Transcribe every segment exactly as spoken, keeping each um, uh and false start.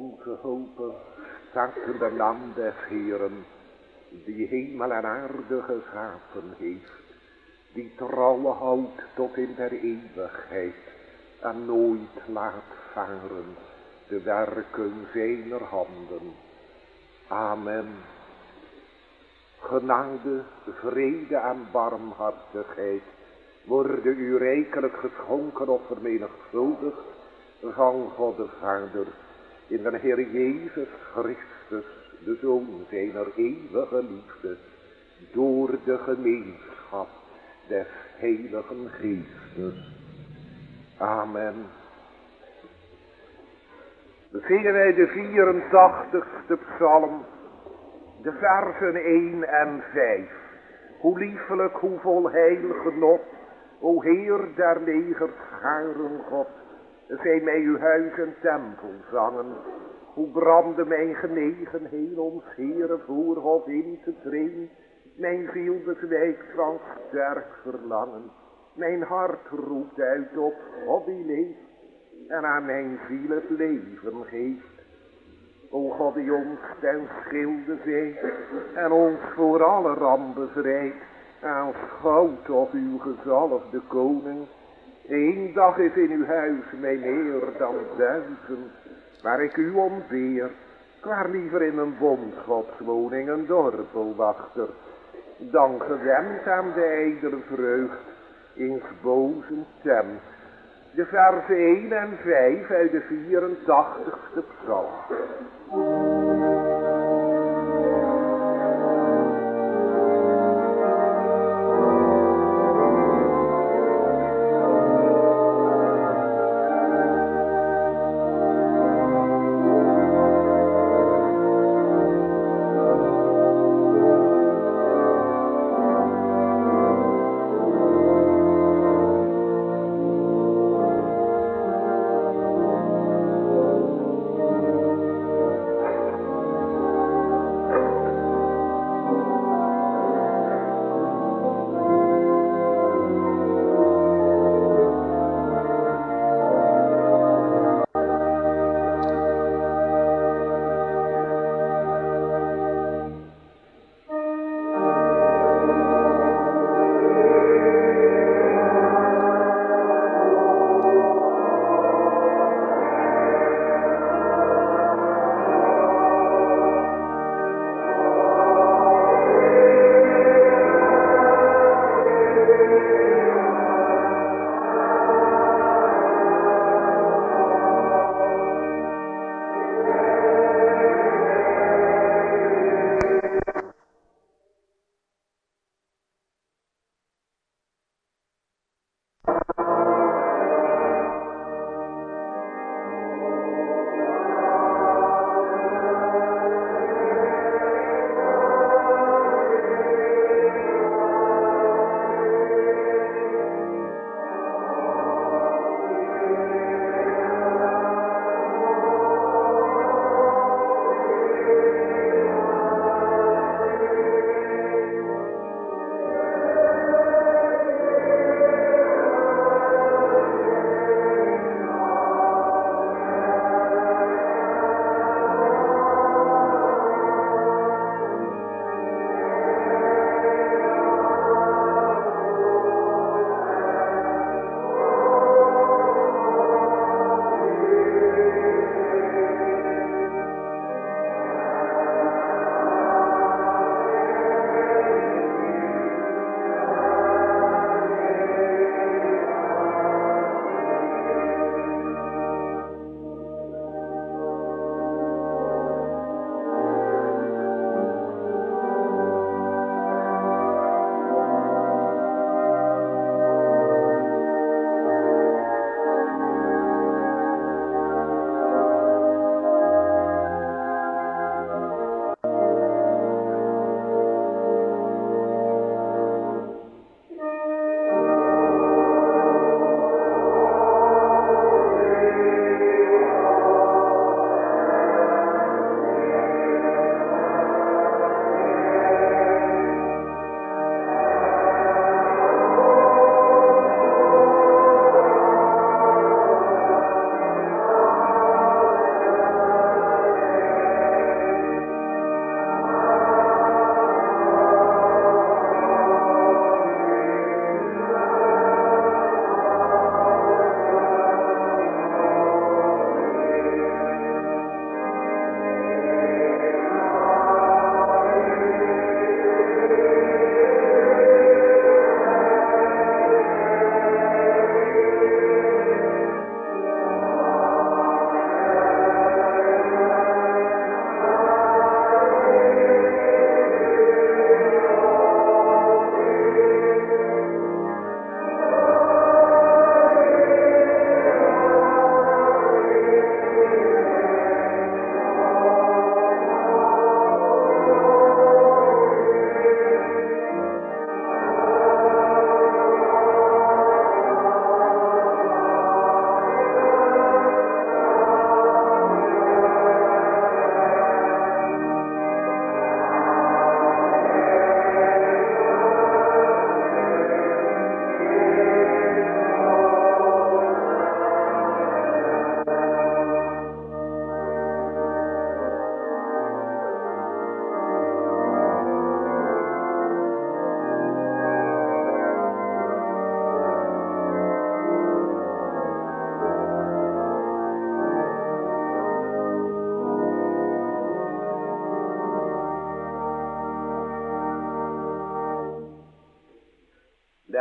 Onze hopen staat in de naam des Heeren, die hemel en aarde geschapen heeft, die trouwe houdt tot in der eeuwigheid en nooit laat varen de werken zijner handen. Amen. Genade, vrede en barmhartigheid worden u rijkelijk geschonken of vermenigvuldigd van God de Vader in de Heer Jezus Christus, de Zoon zijner eeuwige liefde, door de gemeenschap des Heiligen Geestes. Amen. Dan zingen wij de vierentachtigste psalm, de versen één en vijf. Hoe liefelijk, hoe vol heil genot, o Heer der legerscharen God, zij mij uw huis en tempel zangen. Hoe brandde mijn genegenheid ons Heere voorhof in te treden. Mijn ziel bezwijkt van sterk verlangen. Mijn hart roept uit op God die leeft en aan mijn ziel het leven geeft. O God die ons ten schilde zijt en ons voor alle rampen vrijt. Aanschouwt toch uw gezalfde koning. Eén dag is in uw huis mij meer dan duizend, waar ik u ontbeer, waar liever in een bond godswoning een dorpelwachter, dan gewend aan de ijdele vreugd in boze tent. De versen één en vijf uit de vierentachtigste psalm.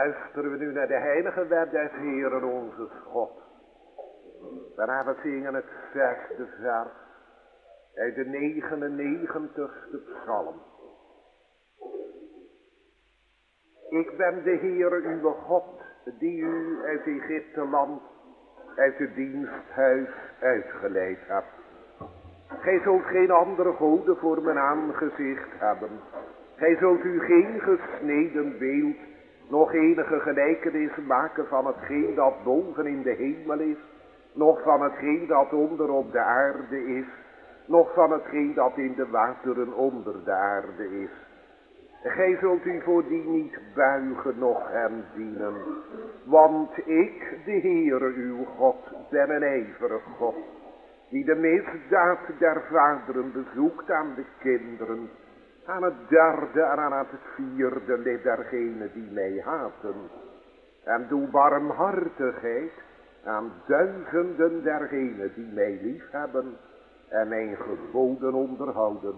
luisteren we nu naar de heilige wet des Heeren onze God. Daarna we zingen het zesde vers uit de negenennegentigste psalm. Ik ben de Heere uw God, die u uit Egypte land, uit het diensthuis uitgeleid hebt. Gij zult geen andere goden voor mijn aangezicht hebben. Gij zult u geen gesneden beeld, nog enige gelijkenis maken van hetgeen dat boven in de hemel is, nog van hetgeen dat onder op de aarde is, nog van hetgeen dat in de wateren onder de aarde is. Gij zult u voor die niet buigen, noch hem dienen, want ik, de Heere uw God, ben een ijverig God, die de misdaad der vaderen bezoekt aan de kinderen, aan het derde en aan het vierde lid dergenen die mij haten. En doe barmhartigheid aan duizenden dergenen die mij liefhebben en mijn geboden onderhouden.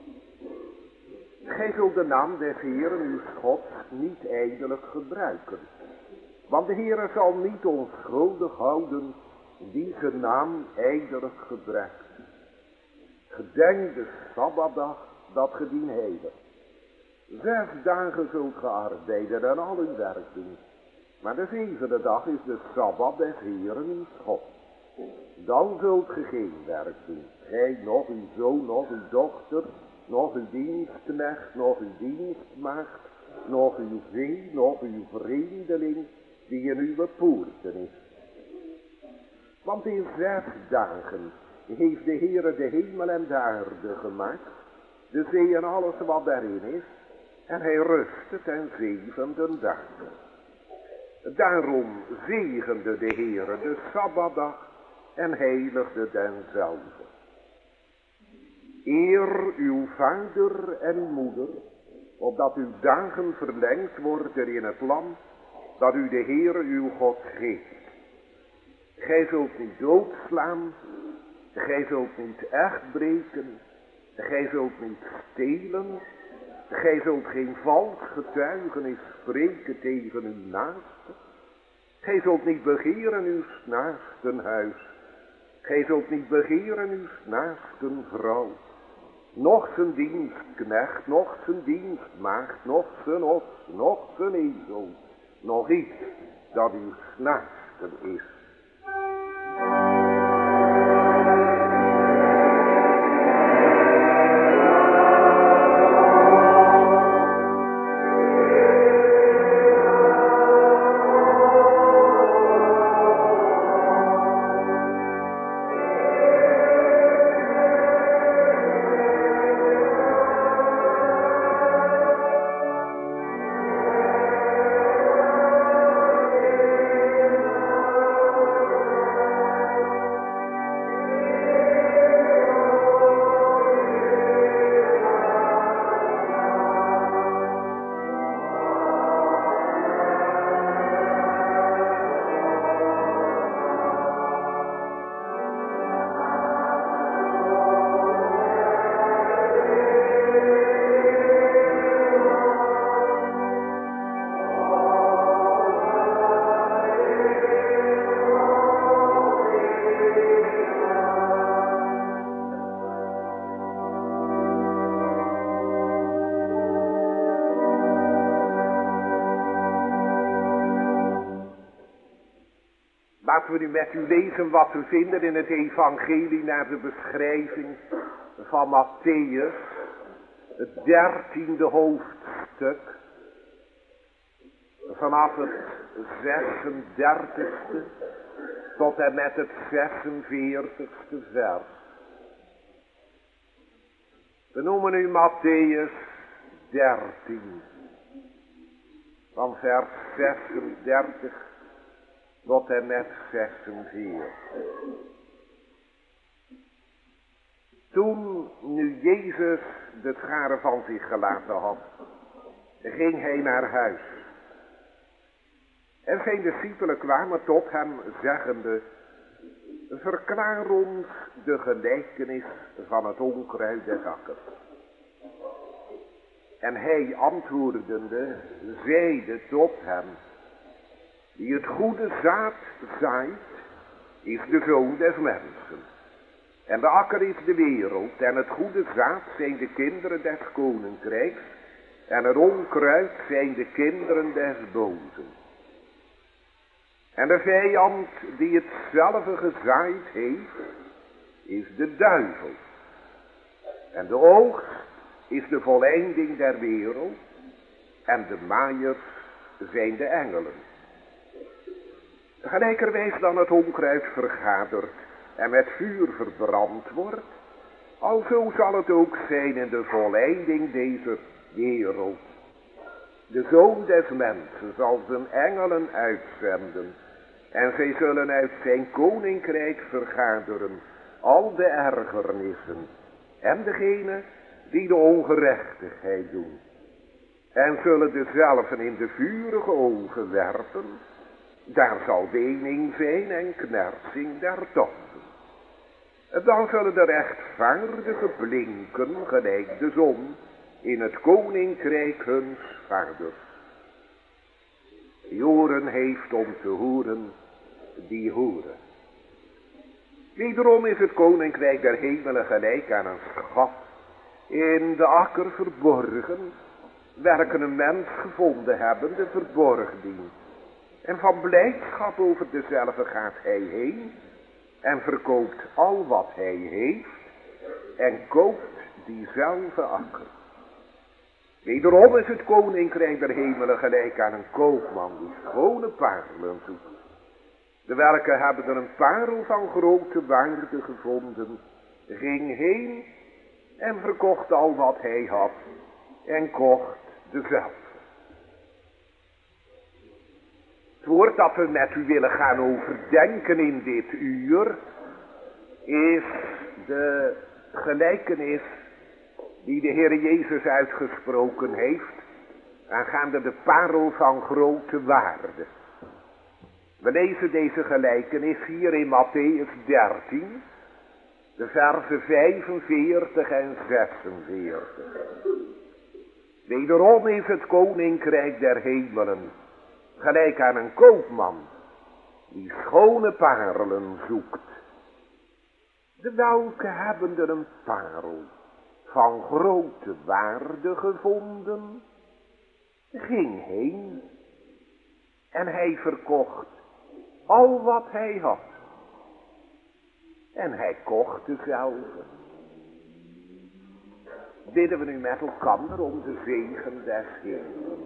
Gij zult de naam des Heeren uw God niet ijdelijk gebruiken, want de Heere zal niet onschuldig houden die zijn naam ijdelijk gebruikt. Gedenk de Sabbatdag dat ge dien heiligt. Zes dagen zult ge arbeiden en al uw werk doen, maar de zevende dag is de Sabbat des Heeren uw God. Dan zult ge geen werk doen, gij, nog uw zoon, nog uw dochter, nog uw dienstknecht, nog uw dienstmaagd, nog uw vee, nog uw vreemdeling, die in uw poorten is. Want in zes dagen heeft de Heere de hemel en de aarde gemaakt, de zee en alles wat daarin is, en hij rustte ten zevende dag. Daarom zegende de Heere de Sabbatdag en heiligde denzelve. Eer uw vader en moeder, opdat uw dagen verlengd worden in het land, dat u de Heere uw God geeft. Gij zult niet doodslaan, gij zult niet echt breken, gij zult niet stelen, gij zult geen vals getuigenis spreken tegen uw naaste, gij zult niet begeren uw naasten huis, gij zult niet begeren uw naasten vrouw, noch zijn dienstknecht, noch zijn dienstmaagd, noch zijn os, noch zijn ezel, nog iets dat uw naasten is. Laten we nu met u lezen wat we vinden in het evangelie naar de beschrijving van Mattheüs, het dertiende hoofdstuk, vanaf het zesendertigste tot en met het zesenveertigste vers. We noemen nu Mattheüs dertien, van vers zesendertig tot en met zesenveertig. Toen nu Jezus de scharen van zich gelaten had, ging hij naar huis. En zijn discipelen kwamen tot hem, zeggende: verklaar ons de gelijkenis van het onkruid des akkers. En hij antwoordende, zeide tot hem: Die het goede zaad zaait, is de zoon des mensen. En de akker is de wereld, en het goede zaad zijn de kinderen des koninkrijks, en het onkruid zijn de kinderen des bozen. En de vijand die hetzelfde gezaaid heeft, is de duivel. En de oogst is de voleinding der wereld, en de maaiers zijn de engelen. Gelijkerwijs dan het onkruid vergadert en met vuur verbrand wordt, alzo zal het ook zijn in de voleinding deze wereld. De zoon des mensen zal zijn engelen uitzenden, en zij zullen uit zijn koninkrijk vergaderen al de ergernissen en degene die de ongerechtigheid doen, en zullen dezelven in de vurige oven werpen. Daar zal wening zijn en knersing der tanden. Dan zullen de rechtvaardigen blinken gelijk de zon in het koninkrijk huns vaders. Die oren heeft om te horen, die horen. Wederom is het koninkrijk der hemelen gelijk aan een schat in de akker verborgen, welke een mens gevonden hebben, de verborgen dient. En van blijdschap over dezelfde gaat hij heen en verkoopt al wat hij heeft en koopt diezelfde akker. Wederom is het koninkrijk der hemelen gelijk aan een koopman die schone parelen zoekt. De welke hebben er een parel van grote waarde gevonden, ging heen en verkocht al wat hij had en kocht dezelfde. Het woord dat we met u willen gaan overdenken in dit uur is de gelijkenis die de Heer Jezus uitgesproken heeft aangaande de parel van grote waarde. We lezen deze gelijkenis hier in Mattheüs dertien, de versen vijfenveertig en zesenveertig. Wederom is het koninkrijk der hemelen gelijk aan een koopman die schone parelen zoekt. De welke hebben er een parel van grote waarde gevonden, ging heen en hij verkocht al wat hij had. En hij kocht dezelfde. Bidden we nu met elkaar om de zegen des Heeren.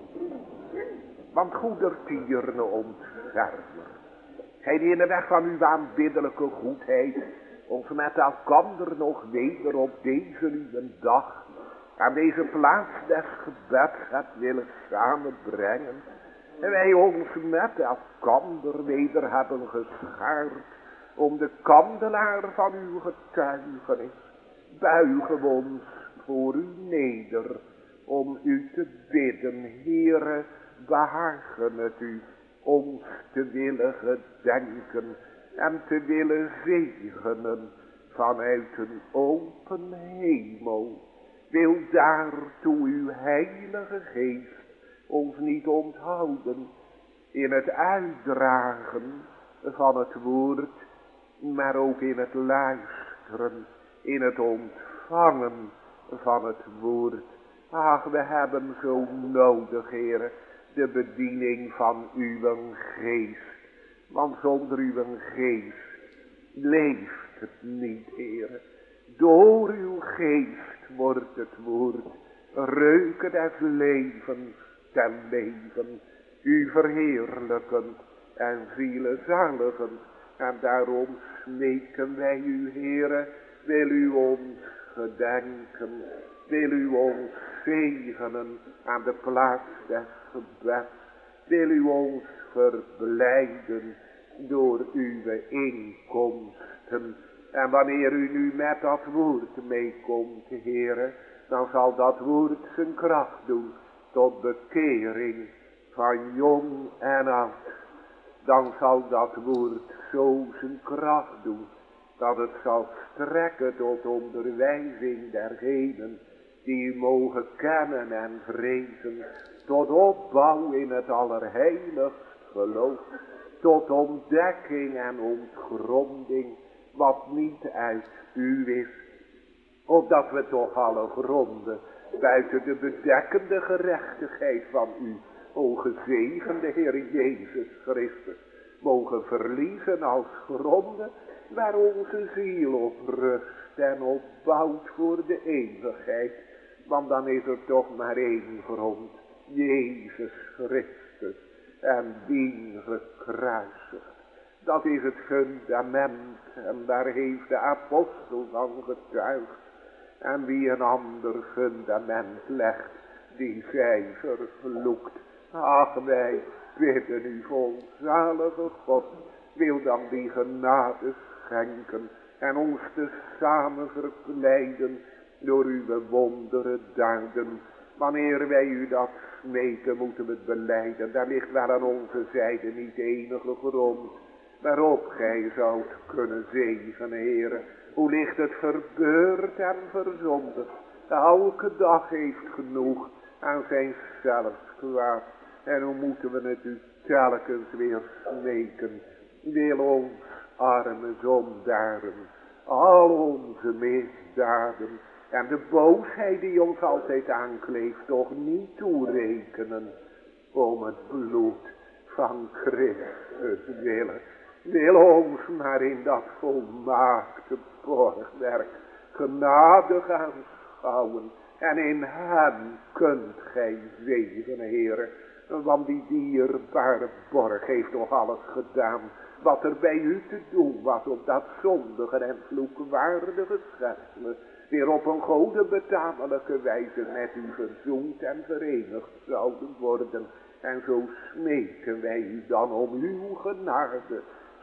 Want goedertierne ontfermer. Gij die in de weg van uw aanbiddelijke goedheid ons met elkander nog weder op deze uw dag aan deze plaats des gebeds hebt willen samenbrengen. En wij ons met elkander weder hebben geschaard om de kandelaar van uw getuigenis. Buigen we ons voor u neder om u te bidden, Heere, behagen het u ons te willen gedenken en te willen zegenen vanuit een open hemel. Wil daartoe uw heilige geest ons niet onthouden in het uitdragen van het woord, maar ook in het luisteren, in het ontvangen van het woord. Ach, we hebben zo nodig, Heere, de bediening van uw geest. Want zonder uw geest leeft het niet, Heere. Door uw geest wordt het woord reuken des levens ten leven, u verheerlijkend en zielezaligend. En daarom smeken wij u, Heere, wil u ons gedenken, wil u ons zegenen aan de plaats des gebeds, wil u ons verblijden door uw inkomsten. En wanneer u nu met dat woord meekomt, Heere, dan zal dat woord zijn kracht doen tot bekering van jong en oud. Dan zal dat woord zo zijn kracht doen dat het zal strekken tot onderwijzing dergenen die u mogen kennen en vrezen, tot opbouw in het allerheiligst geloof, tot ontdekking en ontgronding, wat niet uit u is, opdat we toch alle gronden, buiten de bedekkende gerechtigheid van u, o gezegende Heer Jezus Christus, mogen verliezen als gronden, waar onze ziel op rust en op bouwt voor de eeuwigheid. Want dan is er toch maar één grond, Jezus Christus, en dien gekruisigd. Dat is het fundament, en daar heeft de apostel van getuigd. En wie een ander fundament legt, die zij vervloekt. Ach, wij bidden u, volzalige God, wil dan die genade schenken en ons te samen verblijden door uw wondere daden. Wanneer wij u dat smeken, moeten we het belijden. Daar ligt wel aan onze zijde niet enige grond waarop gij zoudt kunnen zegenen, Heere. Hoe ligt het verbeurd en verzondigd. Elke dag heeft genoeg aan zijn zelfs kwaad. En hoe moeten we het u telkens weer smeken. Wil ons arme zondaren al onze misdaden en de boosheid die ons altijd aankleeft toch niet toerekenen, om het bloed van Christus willen. Wil ons maar in dat volmaakte borgwerk genadig aanschouwen. En in hem kunt gij zegenen, Heere. Want die dierbare borg heeft toch alles gedaan wat er bij u te doen was, op dat zondige en vloekwaardige schepselen weer op een gode betamelijke wijze met u verzoend en verenigd zouden worden. En zo smeken wij u dan om uw genade.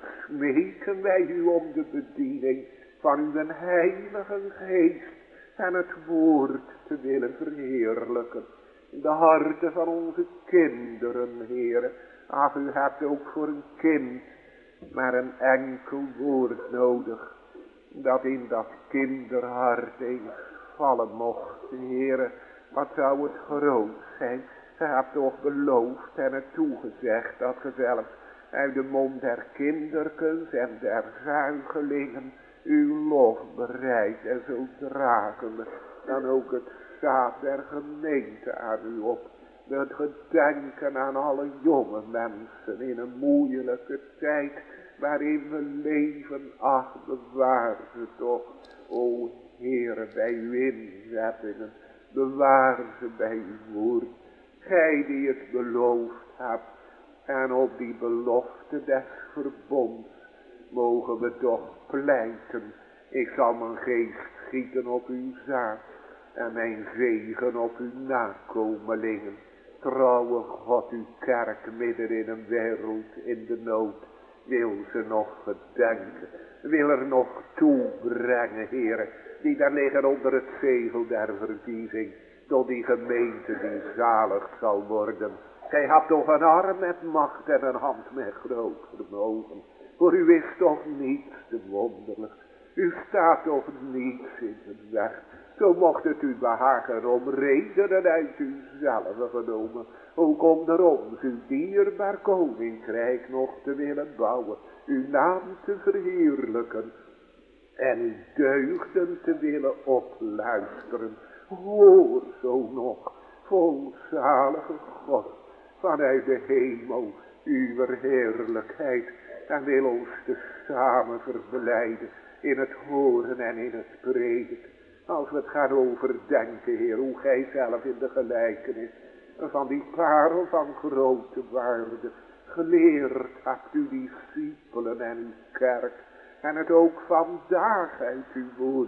Smeken wij u om de bediening van uw heilige geest en het woord te willen verheerlijken. In de harten van onze kinderen, Heere. Ach, u hebt ook voor een kind maar een enkel woord nodig, dat in dat kinderhart eens vallen mocht, Heere. Wat zou het groot zijn. Gij hebt toch beloofd en het toegezegd dat ge zelfs uit de mond der kinderkens en der zuigelingen uw lof bereidt en zo dragen we dan ook het zaad der gemeente aan u op. Het gedenken aan alle jonge mensen in een moeilijke tijd waarin we leven, ach, bewaar ze toch, o Heere, bij uw inzettingen, bewaar ze bij uw woord. Gij die het beloofd hebt, en op die belofte des verbonds mogen we toch pleiten. Ik zal mijn geest gieten op uw zaad en mijn zegen op uw nakomelingen. Trouwe God, uw kerk midden in een wereld in de nood, wil ze nog gedenken, wil er nog toebrengen, Heere, die daar liggen onder het zegel der verkiezing, tot die gemeente die zalig zal worden. Gij hebt toch een arm met macht en een hand met groot vermogen. Voor u is toch niets te wonderlijk. U staat toch niets in de weg. Zo mocht het u behagen om redenen uit uzelf genomen, ook onder ons uw dierbaar koninkrijk nog te willen bouwen, uw naam te verheerlijken en uw deugden te willen opluisteren. Hoor zo nog, volzalige God, vanuit de hemel uw heerlijkheid, en wil ons te samen verblijden in het horen en in het prediken. Als we het gaan overdenken, Heer, hoe gij zelf in de gelijkenis van die parel van grote waarde geleerd hebt uw discipelen en uw kerk, en het ook vandaag uit uw woord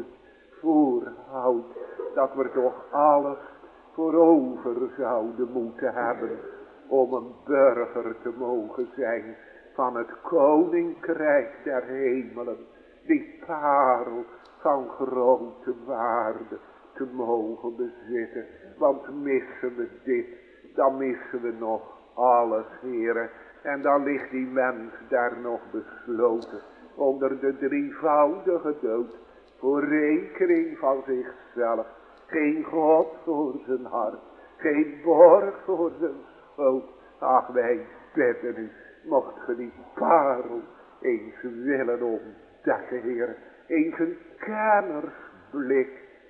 voorhoudt, dat we toch alles voorover zouden moeten hebben om een burger te mogen zijn van het koninkrijk der hemelen, die parel van grote waarde te mogen bezitten. Want missen we dit, dan missen we nog alles, Heere. En dan ligt die mens daar nog besloten onder de drievoudige dood, voor rekening van zichzelf. Geen God voor zijn hart, geen borg voor zijn schoot. Ach, wij bidden u, mocht ge die parel eens willen ontdekken, Heer, eens een kennersblik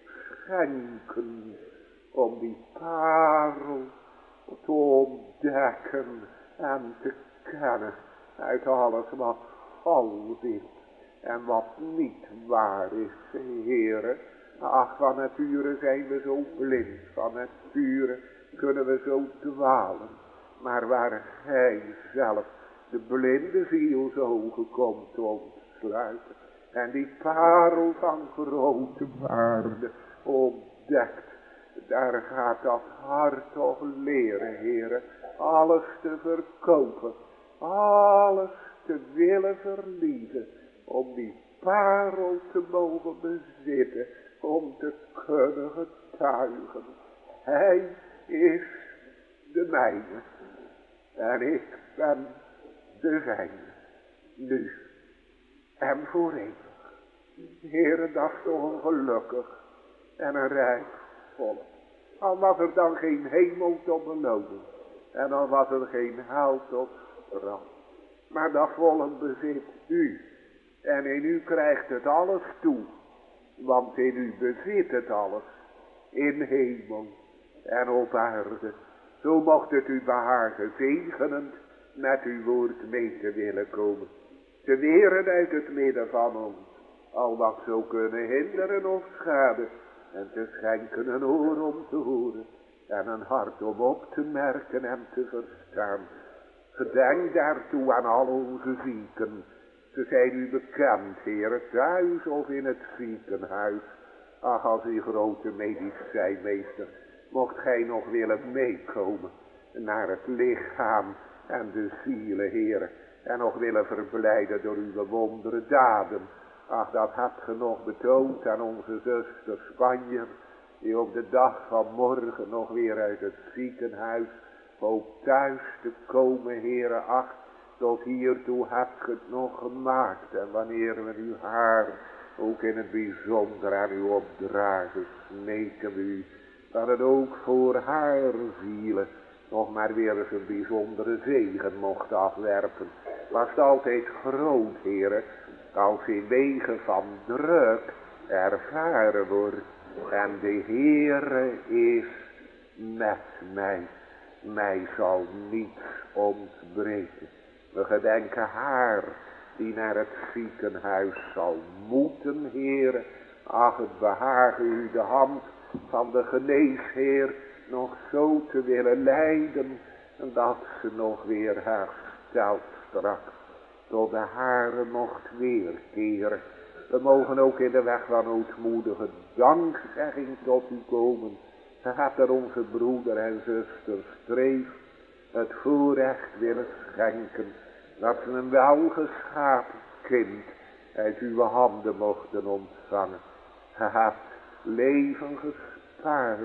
schenken, om die parel te ontdekken en te kennen uit alles wat vals is en wat niet waar is, Heere. Ach, van nature zijn we zo blind, van nature kunnen we zo dwalen, maar waar Gij zelf de blinde zielsogen komt te ontsluiten en die parel van grote waarde ontdekt, daar gaat dat hart toch leren, Heere, alles te verkopen, alles te willen verliezen, om die parel te mogen bezitten, om te kunnen getuigen. Hij is de mijne en ik ben de zijne, nu en voor eeuwig. Heere, dat is toch een gelukkig en een rijk volk. Al was er dan geen hemel tot beloning en al was er geen hel tot straf, maar dat volk bezit u en in u krijgt het alles toe, want in u bezit het alles, in hemel en op aarde. Zo mocht het u behagen zegenend met uw woord mee te willen komen, te weren uit het midden van ons, al wat zou kunnen hinderen of schaden, en te schenken een oor om te horen en een hart om op te merken en te verstaan. Gedenk daartoe aan al onze zieken. Ze zijn u bekend, Heer, thuis of in het ziekenhuis. Ach, als uw grote medicijnmeester, mocht gij nog willen meekomen naar het lichaam en de zielen, Heer, en nog willen verblijden door uw wondere daden. Ach, dat hebt ge nog betoond aan onze zuster Spanje, die op de dag van morgen nog weer uit het ziekenhuis hoopt thuis te komen, Heere. Ach, tot hiertoe hebt ge het nog gemaakt. En wanneer we uw haar ook in het bijzonder aan u opdragen, smeken we u dat het ook voor haar zielen nog maar weer eens een bijzondere zegen mocht afwerpen. Was het altijd groot, Heere, als in wegen van druk ervaren wordt. En de Heere is met mij. Mij zal niets ontbreken. We gedenken haar die naar het ziekenhuis zal moeten, Heere. Ach, het behagen u de hand van de geneesheer nog zo te willen leiden, dat ze nog weer herstelt straks tot de haren mocht weerkeren. We mogen ook in de weg van ootmoedige dankzegging tot u komen. Ge hebt er onze broeder en zuster Streef het voorrecht willen schenken, dat ze een welgeschapen kind uit uw handen mochten ontvangen. Ge hebt leven gespaard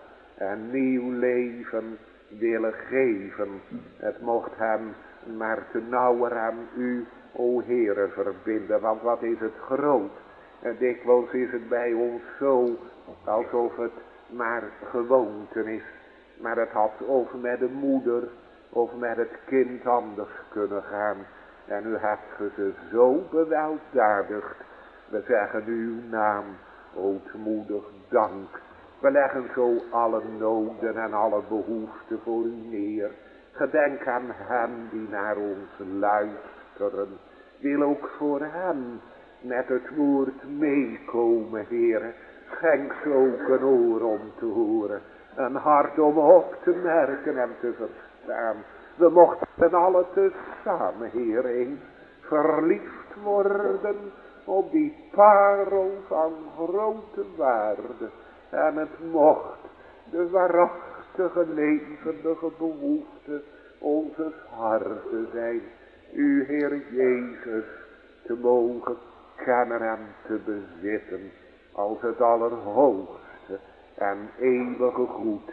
en nieuw leven willen geven. Het mocht hem maar te nauwer aan u, o Heere, verbinden, want wat is het groot. En dikwijls is het bij ons zo, alsof het maar gewoonte is. Maar het had of met de moeder, of met het kind anders kunnen gaan. En u hebt ge ze zo beweldadigd. We zeggen uw naam, ootmoedig dank. We leggen zo alle noden en alle behoeften voor u neer. Gedenk aan hen die naar ons luisteren. Wil ook voor hen met het woord meekomen, Heere. Schenk ze ook een oor om te horen. Een hart om op te merken en te verstaan. We mochten alle tezamen, Heer, eens verliefd worden op die parel van grote waarde. En het mocht de waarachtige levendige behoefte onze harten zijn. U, Heer Jezus, te mogen kennen en te bezitten als het allerhoogste en eeuwige goed.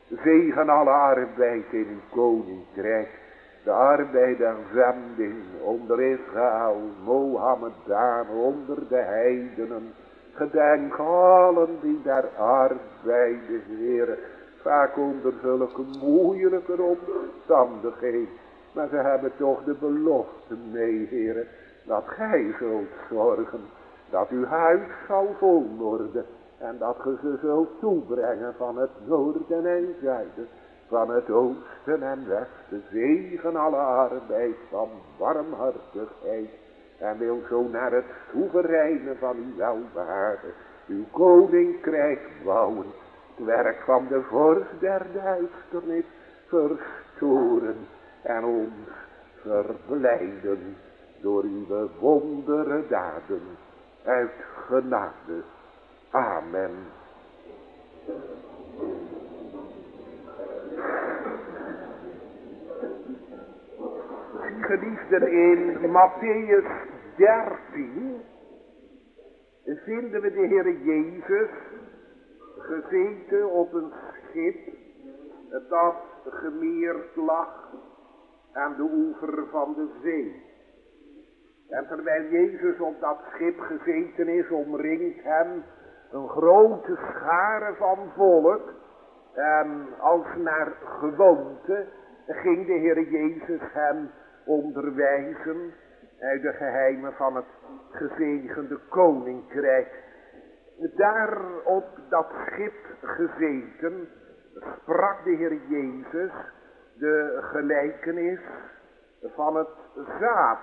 Zegen alle arbeid in uw koninkrijk, de arbeid der zending onder Israël, Mohammedanen, onder de heidenen. Gedenk allen die daar arbeiden, Heere, vaak onder zulke moeilijke omstandigheden. Maar ze hebben toch de belofte mee, heren, dat gij zult zorgen, dat uw huis zal vol worden. En dat ge ze zult toebrengen van het noorden en zuiden, van het oosten en westen. Zegen alle arbeid van warmhartigheid. En wil zo naar het soevereine van uw welbehagen uw koninkrijk bouwen. Het werk van de vorst der duisternis verstoren en ons verblijden door uw wondere daden uit genade. Amen. Geliefden, in Mattheüs dertien vinden we de Heer Jezus gezeten op een schip dat gemeerd lag aan de oever van de zee. En terwijl Jezus op dat schip gezeten is, omringt hem een grote schare van volk. En als naar gewoonte ging de Heer Jezus hem onderwijzen uit de geheimen van het gezegende koninkrijk. Daar op dat schip gezeten sprak de Heer Jezus de gelijkenis van het zaad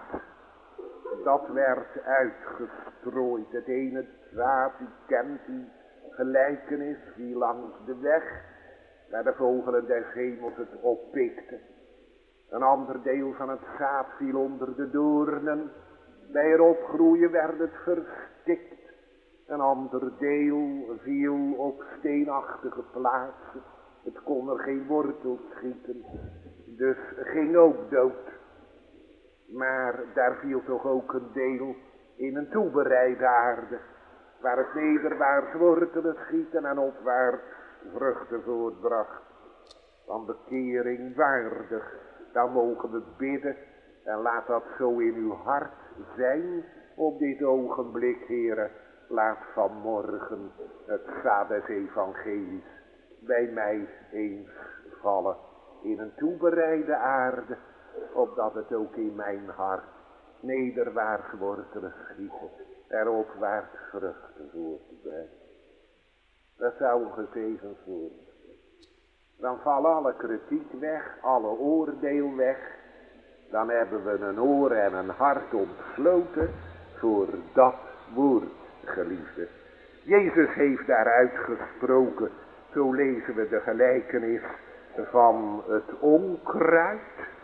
dat werd uitgestrooid. Het ene zaad, u kent die gelijkenis, die langs de weg waar de vogelen des hemels het oppikten. Een ander deel van het zaad viel onder de doornen. Bij het opgroeien werd het verstikt. Een ander deel viel op steenachtige plaatsen. Het kon er geen wortel schieten, dus ging ook dood. Maar daar viel toch ook een deel in een toebereide aarde, waar het nederwaarts wortelen schieten en opwaarts vruchten voortbracht. Van bekering waardig, dan mogen we bidden en laat dat zo in uw hart zijn op dit ogenblik, heren. Laat vanmorgen het zaad des evangelies bij mij eens vallen in een toebereide aarde, opdat het ook in mijn hart nederwaarts wortelen schieten, er opwaarts vruchten voor te brengen. Dat zou een gezegend worden. Dan valt alle kritiek weg, alle oordeel weg. Dan hebben we een oor en een hart ontsloten voor dat woord, geliefde. Jezus heeft daar uitgesproken, zo lezen we de gelijkenis van het onkruid.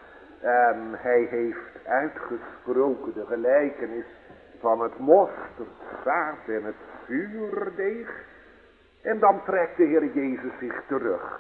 En hij heeft uitgesproken de gelijkenis van het mosterdzaad en het zuurdeeg. En dan trekt de Heer Jezus zich terug.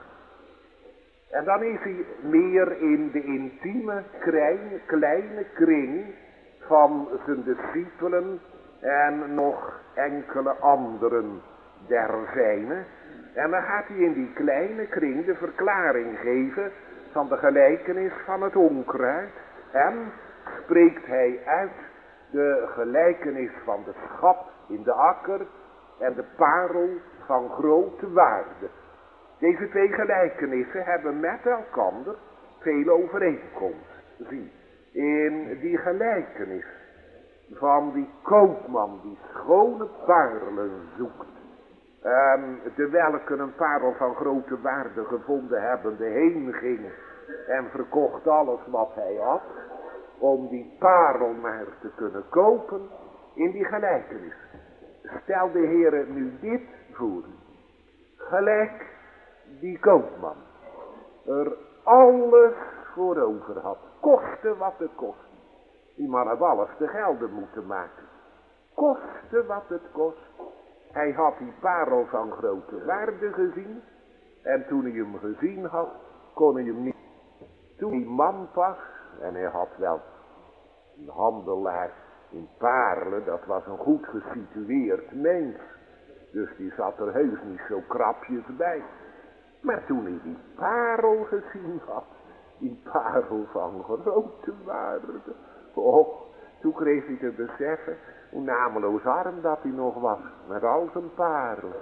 En dan is hij meer in de intieme, kleine, kleine kring van zijn discipelen en nog enkele anderen der zijne. En dan gaat hij in die kleine kring de verklaring geven van de gelijkenis van het onkruid. En spreekt hij uit de gelijkenis van de schat in de akker en de parel van grote waarde. Deze twee gelijkenissen hebben met elkander veel overeenkomst. Zie, in die gelijkenis van die koopman die schone parelen zoekt, en de welke een parel van grote waarde gevonden hebbende heen ging en verkocht alles wat hij had, om die parel maar te kunnen kopen. In die gelijkenis stel de Heer nu dit voor u. Gelijk die koopman er alles voor over had, koste wat het kost. Die man had alles te gelden moeten maken, koste wat het kost. Hij had die parel van grote waarde gezien, en toen hij hem gezien had, kon hij hem niet. Toen die man pas, en hij had wel een handelaar in parelen, dat was een goed gesitueerd mens, dus die zat er heus niet zo krapjes bij. Maar toen hij die parel gezien had, die parel van grote waarde, oh, toen kreeg hij te beseffen hoe nameloos arm dat hij nog was, met al zijn parel.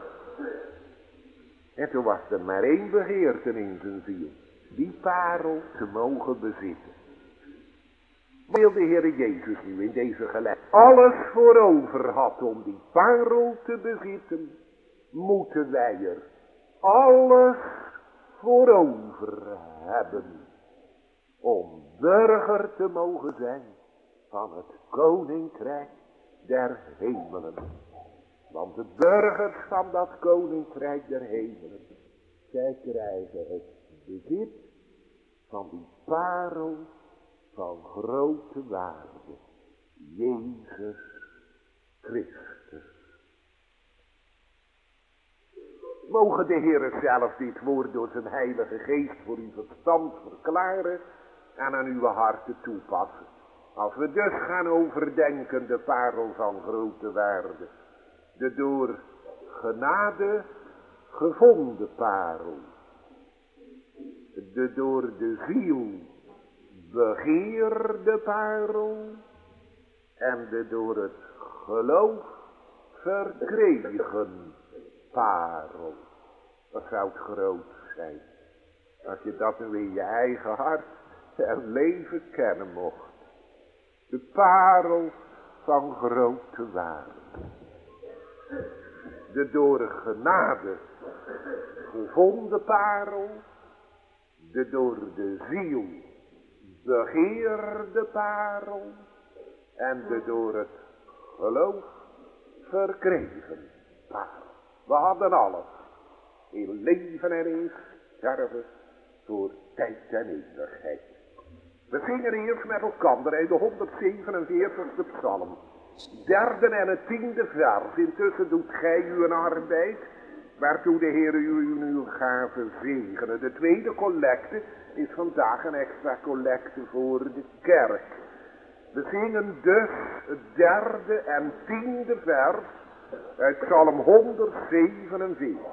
En toen was er maar één begeerte in zijn ziel, die parel te mogen bezitten. Wil de Heere Jezus nu in deze gelijkenis alles voor over had om die parel te bezitten, moeten wij er alles voor over hebben om burger te mogen zijn van het koninkrijk der hemelen. Want de burgers van dat koninkrijk der hemelen, zij krijgen het bezit van die parel van grote waarde, Jezus Christus. Mogen de Heere zelf dit woord door zijn heilige geest voor uw verstand verklaren en aan uw harten toepassen. Als we dus gaan overdenken de parel van grote waarde, de door genade gevonden parel, de door de ziel begeerde parel en de door het geloof verkregen parel. Wat zou het groot zijn als je dat nu in je eigen hart en leven kennen mocht. De parel van grote waarde. De door genade gevonden parel. De door de ziel begeerde parel. En de door het geloof verkregen parel. We hadden alles. In leven en in sterven voor tijd en eeuwigheid. We zingen eerst met elkaar uit de honderdzevenenveertigste psalm. Derde en het tiende vers. Intussen doet gij uw arbeid, waartoe de Heer u uw gave zegenen. De tweede collecte is vandaag een extra collecte voor de kerk. We zingen dus het derde en tiende vers uit psalm honderdzevenenveertig.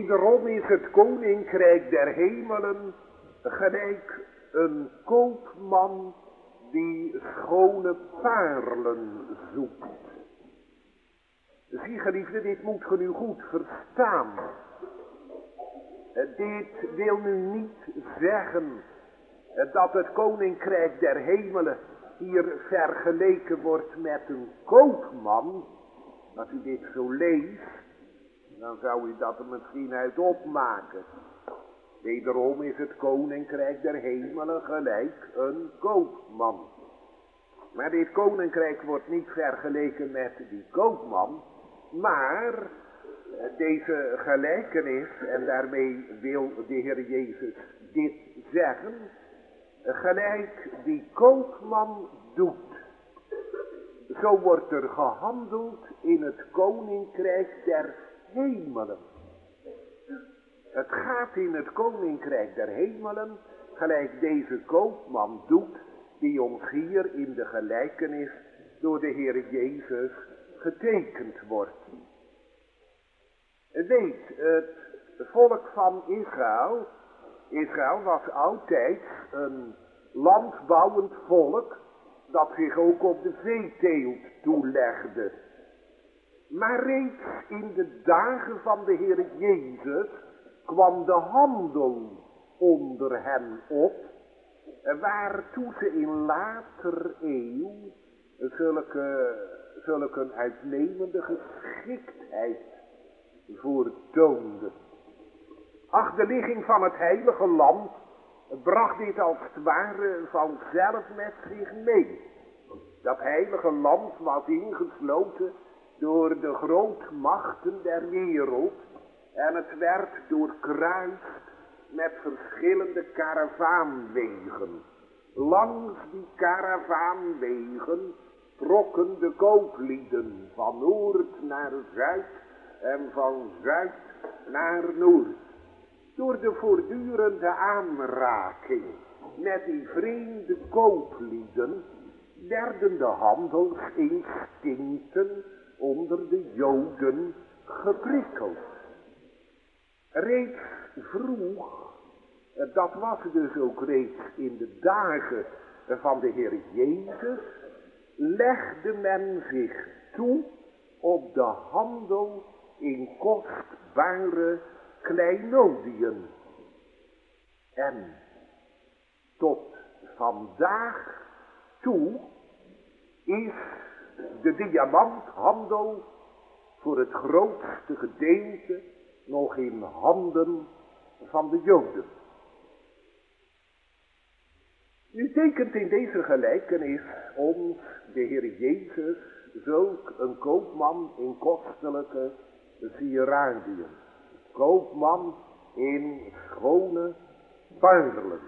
Wederom is het koninkrijk der hemelen gelijk een koopman die schone paarlen zoekt. Zie geliefde, dit moet ge nu goed verstaan. Dit wil nu niet zeggen dat het koninkrijk der hemelen hier vergeleken wordt met een koopman. Als u dit zo leest, dan zou u dat er misschien uit opmaken. Wederom is het koninkrijk der hemelen gelijk een koopman. Maar dit koninkrijk wordt niet vergeleken met die koopman, maar deze gelijkenis, en daarmee wil de Heer Jezus dit zeggen, gelijk die koopman doet. Zo wordt er gehandeld in het koninkrijk der hemelen. Het gaat in het koninkrijk der hemelen, gelijk deze koopman doet, die ons hier in de gelijkenis door de Heer Jezus getekend wordt. Weet, het volk van Israël, Israël was altijd een landbouwend volk dat zich ook op de veeteelt toelegde. Maar reeds in de dagen van de Heer Jezus kwam de handel onder hen op, waartoe ze in later eeuw zulke, zulke een uitnemende geschiktheid voortoonden. Ach, de ligging van het heilige land bracht dit als het ware vanzelf met zich mee. Dat heilige land was ingesloten door de grootmachten der wereld en het werd doorkruist met verschillende karavaanwegen. Langs die karavaanwegen trokken de kooplieden van noord naar zuid en van zuid naar noord. Door de voortdurende aanraking met die vreemde kooplieden werden de handelsinstincten onder de Joden geprikkeld. Reeds vroeg, dat was dus ook reeds in de dagen van de Heer Jezus, legde men zich toe op de handel in kostbare kleinodiën. En tot vandaag toe is de diamanthandel voor het grootste gedeelte nog in handen van de Joden. Nu tekent in deze gelijkenis ons de Heer Jezus zulk een koopman in kostelijke sieradiën. Koopman in schone paarlen.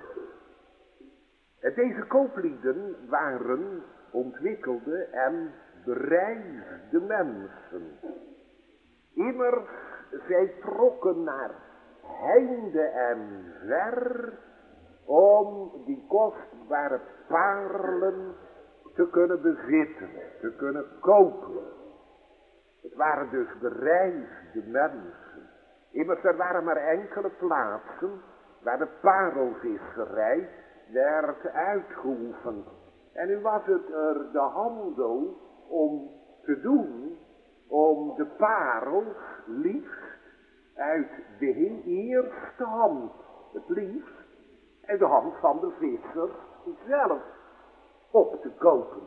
Deze kooplieden waren ontwikkelde en bereisde mensen. Immers, zij trokken naar heinde en ver om die kostbare paarlen te kunnen bezitten, te kunnen kopen. Het waren dus bereisde mensen. Immers, er waren maar enkele plaatsen waar de parelvisserij werd uitgeoefend. En nu was het er de handel om te doen, om de parels liefst uit de eerste hand, het liefst uit de hand van de visser zelf op te kopen.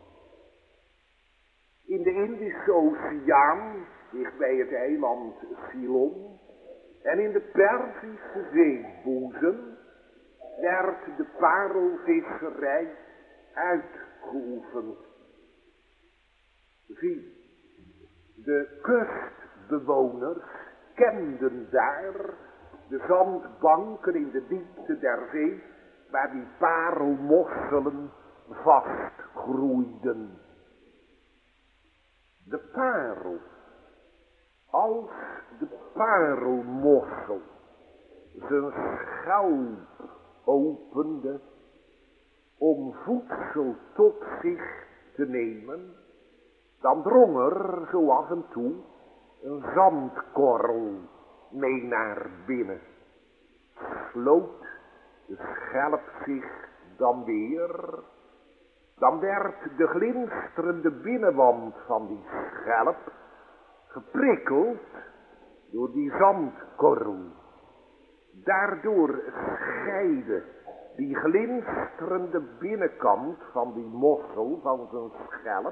In de Indische Oceaan, dicht bij het eiland Ceylon, en in de Perzische zeeboezem werd de parelvisserij uitgeoefend. Zie, de kustbewoners kenden daar de zandbanken in de diepte der zee, waar die parelmosselen vastgroeiden. De parel, als de parelmossel zijn schelp opende om voedsel tot zich te nemen, dan drong er zo af en toe een zandkorrel mee naar binnen. Sloot de schelp zich dan weer. Dan werd de glinsterende binnenwand van die schelp geprikkeld door die zandkorrel. Daardoor scheidde die glinsterende binnenkant van die mossel van zijn schelp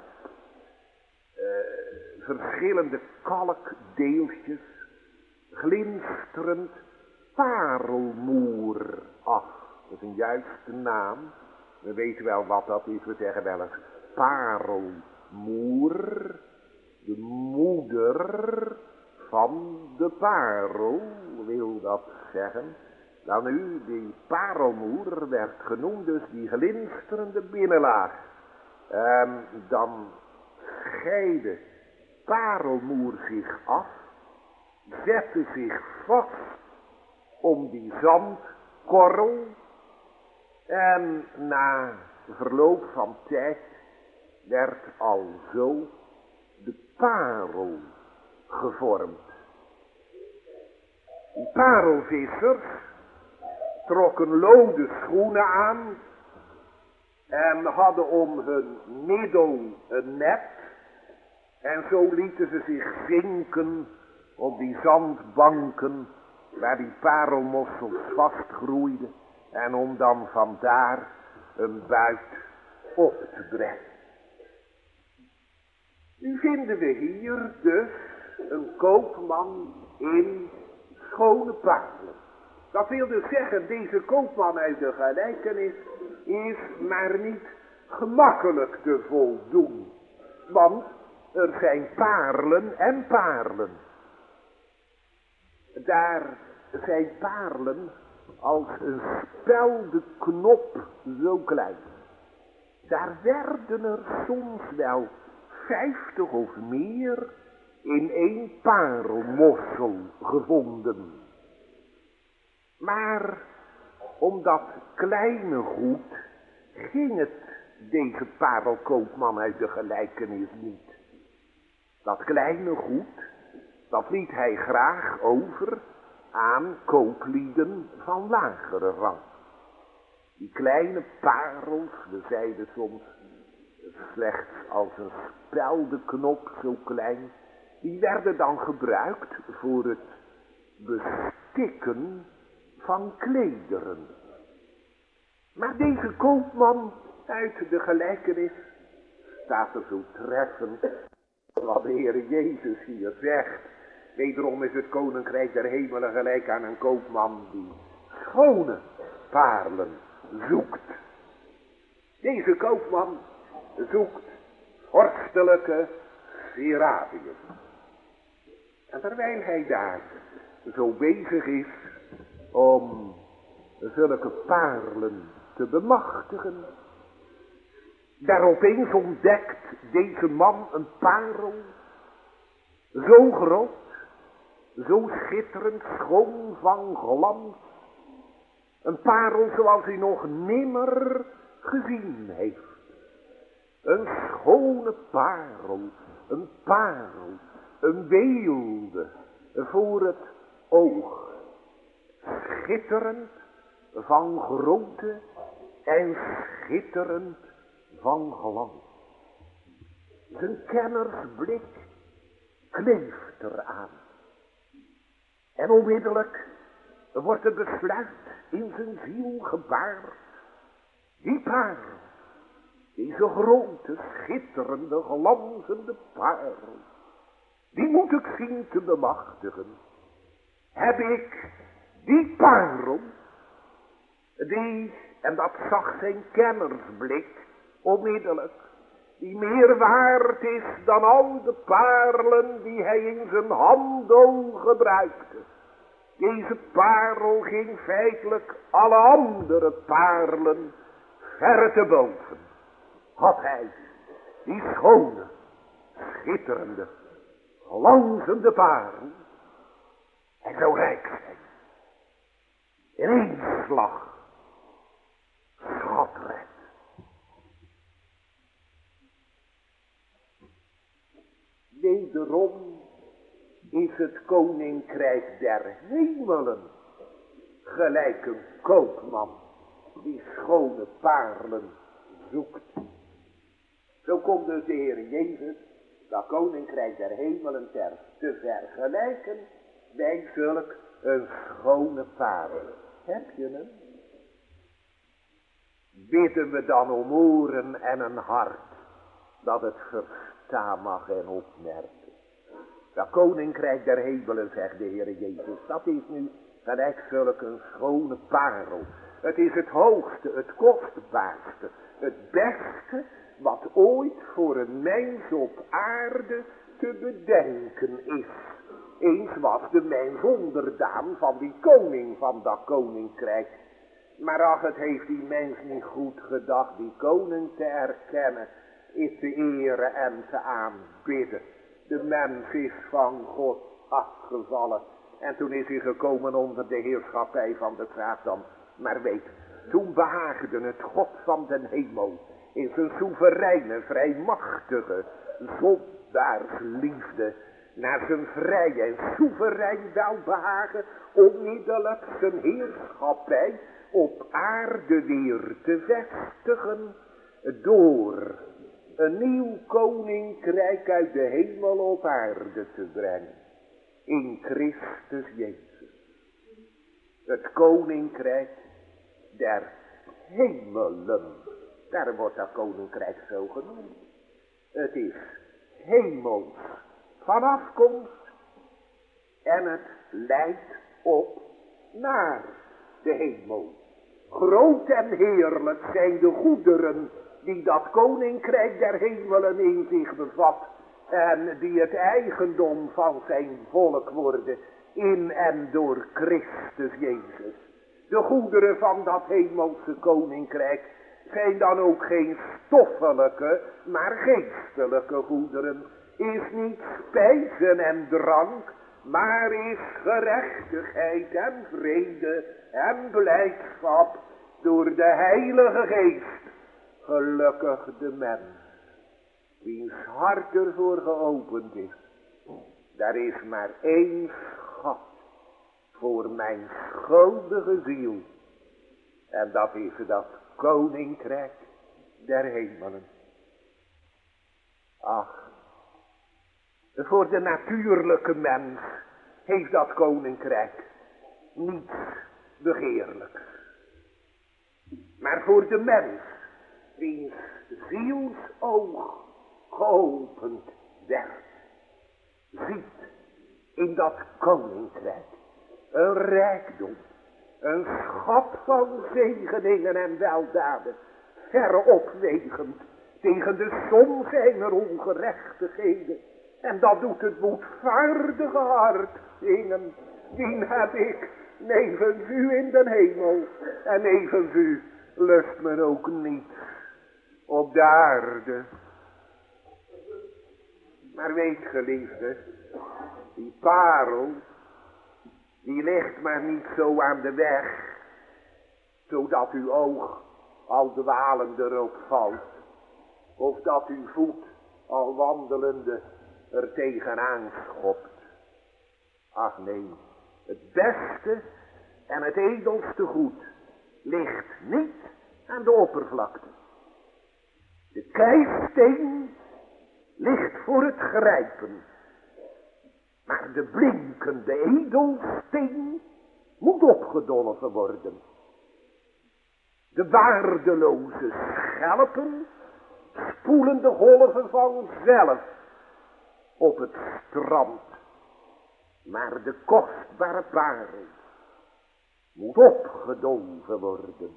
uh, verschillende kalkdeeltjes glinsterend parelmoer af. Dat is een juiste naam. We weten wel wat dat is. We zeggen wel eens parelmoer. De moeder van de parel wil dat zeggen. Nou nu, die parelmoer werd genoemd dus die glinsterende binnenlaag. En dan scheidde parelmoer zich af, zette zich vast om die zandkorrel en na verloop van tijd werd al zo de parel gevormd. Die parelvissers trokken lode schoenen aan en hadden om hun middel een net en zo lieten ze zich zinken op die zandbanken waar die parelmossels vastgroeiden en om dan vandaar een buit op te brengen. Nu vinden we hier dus een koopman in schone parelen. Dat wil dus zeggen, deze koopman uit de gelijkenis is maar niet gemakkelijk te voldoen. Want er zijn parelen en parelen. Daar zijn parelen als een speldenknop zo klein. Daar werden er soms wel vijftig of meer in één parelmossel gevonden. Maar om dat kleine goed ging het deze parelkoopman uit de gelijkenis niet. Dat kleine goed, dat liet hij graag over aan kooplieden van lagere rang. Die kleine parels, we zeiden soms slechts als een speldenknop zo klein, die werden dan gebruikt voor het bestikken van klederen. Maar deze koopman uit de gelijkenis staat er zo treffend wat de Heer Jezus hier zegt. Wederom is het koninkrijk der hemelen gelijk aan een koopman die schone parelen zoekt. Deze koopman zoekt vorstelijke sieraden. En terwijl hij daar zo bezig is om zulke parelen te bemachtigen, daar opeens ontdekt deze man een parel, zo groot, zo schitterend, schoon van glans, een parel zoals hij nog nimmer gezien heeft. Een schone parel, een parel, een weelde voor het oog. Schitterend van grootte en schitterend van glans. Zijn kennersblik kleeft eraan. En onmiddellijk wordt het besluit in zijn ziel gebaard. Die parel, deze grote, schitterende, glanzende parel, die moet ik zien te bemachtigen. Heb ik die parel, die, en dat zag zijn kennersblik onmiddellijk, die meer waard is dan al de parelen die hij in zijn handel gebruikte. Deze parel ging feitelijk alle andere parelen verre te boven. Had hij die schone, schitterende, glanzende parel en zo rijk zijn. In één slag schatrijk. Wederom is het koninkrijk der hemelen gelijk een koopman die schone paarlen zoekt. Zo komt dus de Heer Jezus dat koninkrijk der hemelen ter te vergelijken bij zulk een schone parel. Heb je hem? Bidden we dan om oren en een hart dat het verstaan mag en opmerken. Dat koninkrijk der hemelen, zegt de Heer Jezus, dat is nu gelijk zulk een schone parel. Het is het hoogste, het kostbaarste, het beste wat ooit voor een mens op aarde te bedenken is. Eens was de mens onderdaan van die koning van dat koninkrijk. Maar ach, het heeft die mens niet goed gedacht die koning te erkennen, is te eren en te aanbidden. De mens is van God afgevallen en toen is hij gekomen onder de heerschappij van de Satan. Maar weet, toen behaagde het God van den hemel in zijn soevereine, vrijmachtige, zondaarsliefde naar zijn vrij en soeverein welbehagen onmiddellijk zijn heerschappij op aarde weer te vestigen door een nieuw koninkrijk uit de hemel op aarde te brengen in Christus Jezus. Het koninkrijk der hemelen, daar wordt dat koninkrijk zo genoemd. Het is hemels van afkomst en het leidt op naar de hemel. Groot en heerlijk zijn de goederen die dat koninkrijk der hemelen in zich bevat en die het eigendom van zijn volk worden in en door Christus Jezus. De goederen van dat hemelse koninkrijk zijn dan ook geen stoffelijke, maar geestelijke goederen. Is niet spijzen en drank, maar is gerechtigheid en vrede en blijdschap door de Heilige Geest. Gelukkig de mens, wiens hart ervoor geopend is. Daar is maar één schat voor mijn schuldige ziel. En dat is dat koninkrijk der hemelen. Ach, voor de natuurlijke mens heeft dat koninkrijk niets begeerlijks. Maar voor de mens, wiens zielsoog geopend werd, ziet in dat koninkrijk een rijkdom, een schat van zegeningen en weldaden, verre opwegend tegen de som zijner ongerechtigheden. En dat doet het boetvaardige hart zingen. Wien heb ik nevens u in den hemel, en nevens u lust men ook niet op de aarde. Maar weet, geliefde, die parel, die ligt maar niet zo aan de weg, zodat uw oog al dwalend erop valt, of dat uw voet al wandelende er tegenaan schopt. Ach nee, het beste en het edelste goed ligt niet aan de oppervlakte. De keisteen ligt voor het grijpen, maar de blinkende edelsteen moet opgedolven worden. De waardeloze schelpen spoelen de golven vanzelf op het strand, maar de kostbare parel moet opgedolven worden.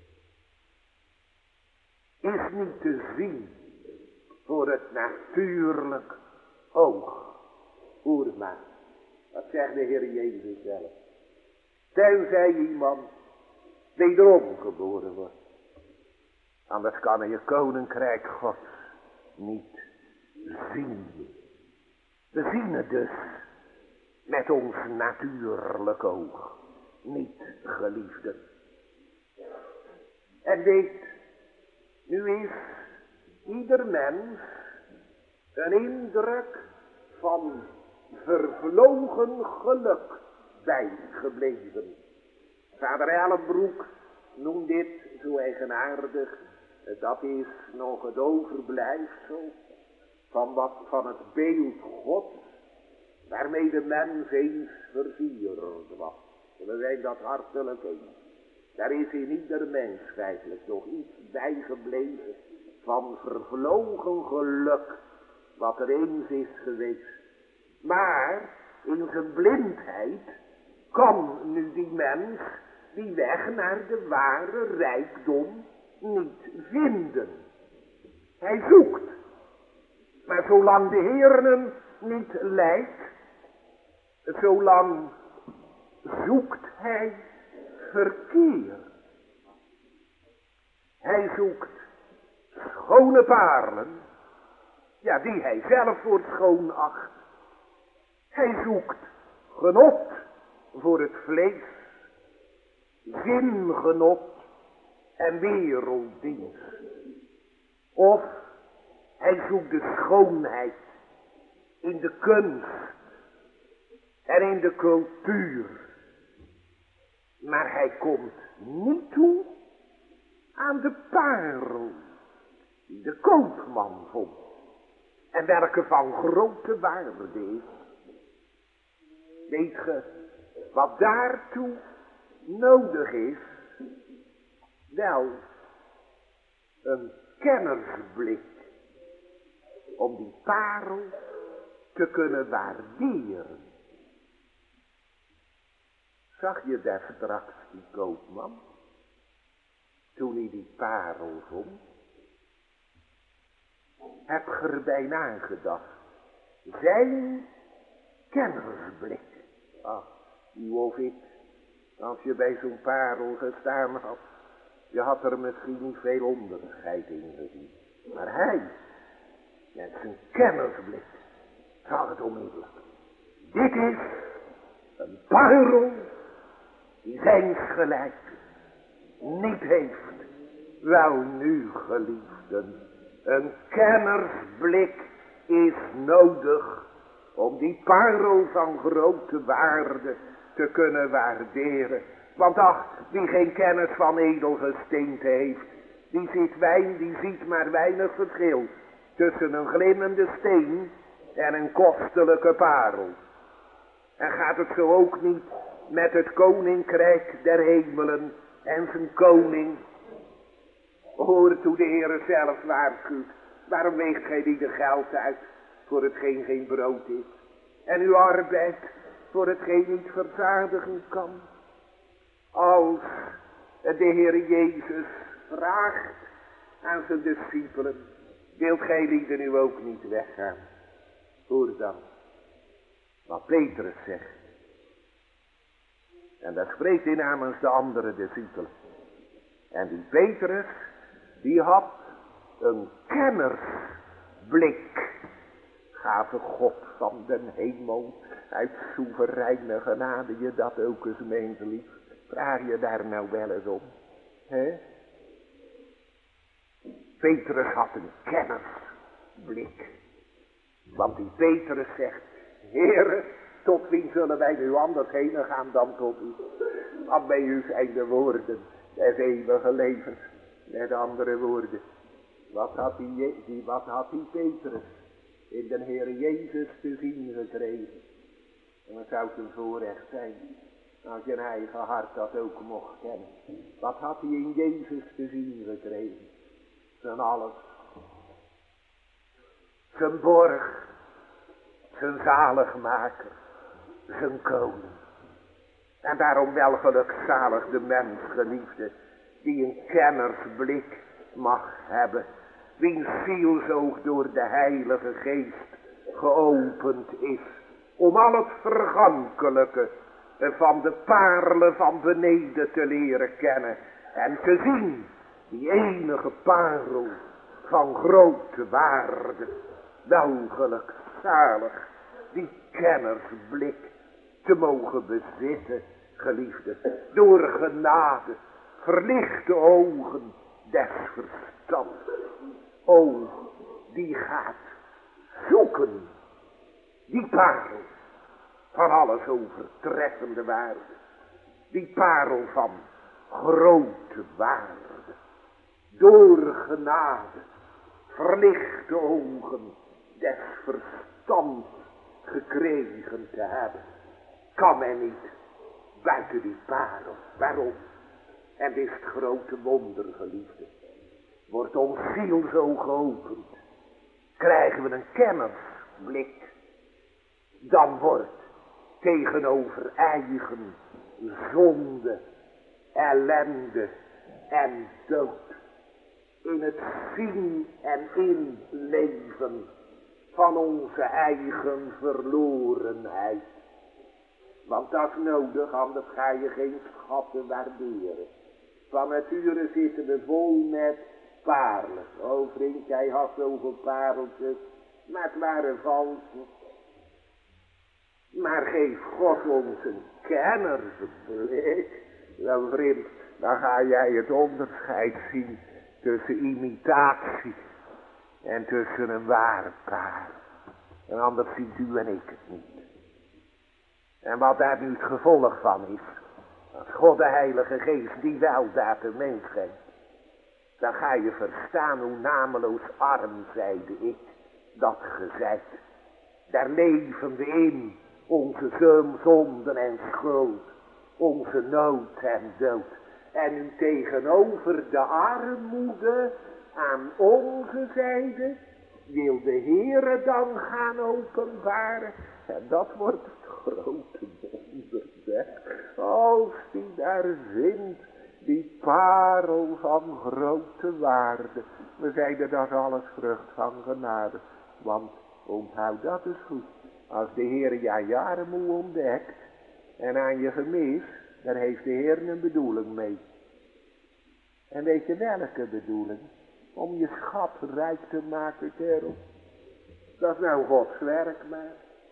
Is niet te zien voor het natuurlijk oog. Hoor maar, dat zegt de Heer Jezus zelf. Tenzij iemand wederom geboren wordt. Anders kan hij je koninkrijk Gods niet zien. We zien het dus met ons natuurlijk oog niet, geliefden. En weet, nu is ieder mens een indruk van vervlogen geluk bijgebleven. Vader Ellenbroek noemt dit zo eigenaardig. Dat is nog het overblijfsel van, wat, van het beeld God, waarmee de mens eens versierd was. We zijn dat hartelijk eens. Daar is in ieder mens feitelijk nog iets bijgebleven van vervlogen geluk, wat er eens is geweest. Maar in zijn blindheid kan nu die mens die weg naar de ware rijkdom niet vinden. Hij zoekt. Maar zolang de Heer hem niet leidt, zolang zoekt hij verkeerd. Hij zoekt schone parelen, ja, die hij zelf voor schoon acht. Hij zoekt genot voor het vlees, zingenot en werelddienst. Of hij zoekt de schoonheid in de kunst en in de cultuur. Maar hij komt niet toe aan de parel die de koopman vond en welke van grote waarde is. Weet ge wat daartoe nodig is? Wel, een kennersblik om die parel te kunnen waarderen. Zag je daar straks die koopman, toen hij die parel vond? Heb je erbij nagedacht? Zijn kennersblik. Ach, u of ik, als je bij zo'n parel gestaan had, je had er misschien niet veel onderscheid in gezien. Maar hij, met zijn kennersblik, zag het onmiddellijk. Dit is een parel die zijns gelijk niet heeft. Wel nu, geliefden, een kennersblik is nodig om die parel van grote waarde te kunnen waarderen. Want ach, wie geen kennis van edelgesteente heeft, die ziet wijn, die ziet maar weinig verschil tussen een glimmende steen en een kostelijke parel. En gaat het zo ook niet met het koninkrijk der hemelen en zijn koning? Hoor toe de Heere zelf waarschuwt. Waarom weegt gij niet de geld uit voor hetgeen geen brood is, en uw arbeid voor hetgeen niet verzadigen kan? Als de Heer Jezus vraagt aan zijn discipelen, wilt gij lieden nu ook niet weggaan? Hoor dan wat Petrus zegt. En dat spreekt hij namens de andere discipelen. En die Petrus, die had een kennersblik. Gave God van den hemel uit soevereine genade je dat ook eens, meent lief. Vraag je daar nou wel eens om? Hè? Petrus had een kennersblik. Want die Petrus zegt, Heere, tot wie zullen wij nu anders heen gaan dan tot u? Want bij u zijn de woorden des eeuwige levens. Met andere woorden, wat had die, die, wat had die Petrus in de Heer Jezus te zien gekregen? En het zou een voorrecht zijn als je een eigen hart dat ook mocht kennen. Wat had hij in Jezus te zien gekregen? Zijn alles. Zijn borg. Zijn zaligmaker. Zijn koning. En daarom wel gelukzalig de mens, geliefde, die een kennersblik mag hebben. Wiens zielzoog door de Heilige Geest geopend is. Om al het vergankelijke van de parelen van beneden te leren kennen. En te zien die enige parel van grote waarde. Wel gelukzalig die kennersblik te mogen bezitten, geliefde. Door genade, verlichte ogen des verstands. O, die gaat zoeken, die parel van alles overtreffende waarde. Die parel van grote waarde. Door genade, verlichte ogen des verstands gekregen te hebben. Kan men niet buiten die parel. Waarom? En is het grote wonder, geliefde. Wordt ons ziel zo geopend. Krijgen we een kennersblik. Dan wordt tegenover eigen zonde, ellende en dood. In het zien en inleven van onze eigen verlorenheid. Want dat is nodig, anders ga je geen schatten waarderen. Van nature zitten we vol met parelen. Oh vriend, jij had zoveel pareltjes, maar het waren valse. Maar geef God ons een kennersblik. Wel vriend, dan ga jij het onderscheid zien tussen imitatie en tussen een ware parel. En anders ziet u en ik het niet. En wat daar nu het gevolg van is, als God de Heilige Geest die weldaad de mens geeft, dan ga je verstaan hoe nameloos arm, zeide ik, dat gezegd. Daar leven we in onze zonden en schuld, onze nood en dood. En nu tegenover de armoede aan onze zijde wil de Heere dan gaan openbaren. En dat wordt het grote wonder, zeg. Als die daar vindt, die parel van grote waarde. We zeiden dat alles vrucht van genade. Want onthoud dat is goed. Als de Heer je jaren moe ontdekt en aan je gemis, daar heeft de Heer een bedoeling mee. En weet je welke bedoeling? Om je schat rijk te maken, kerel. Dat is nou Gods werk, maar.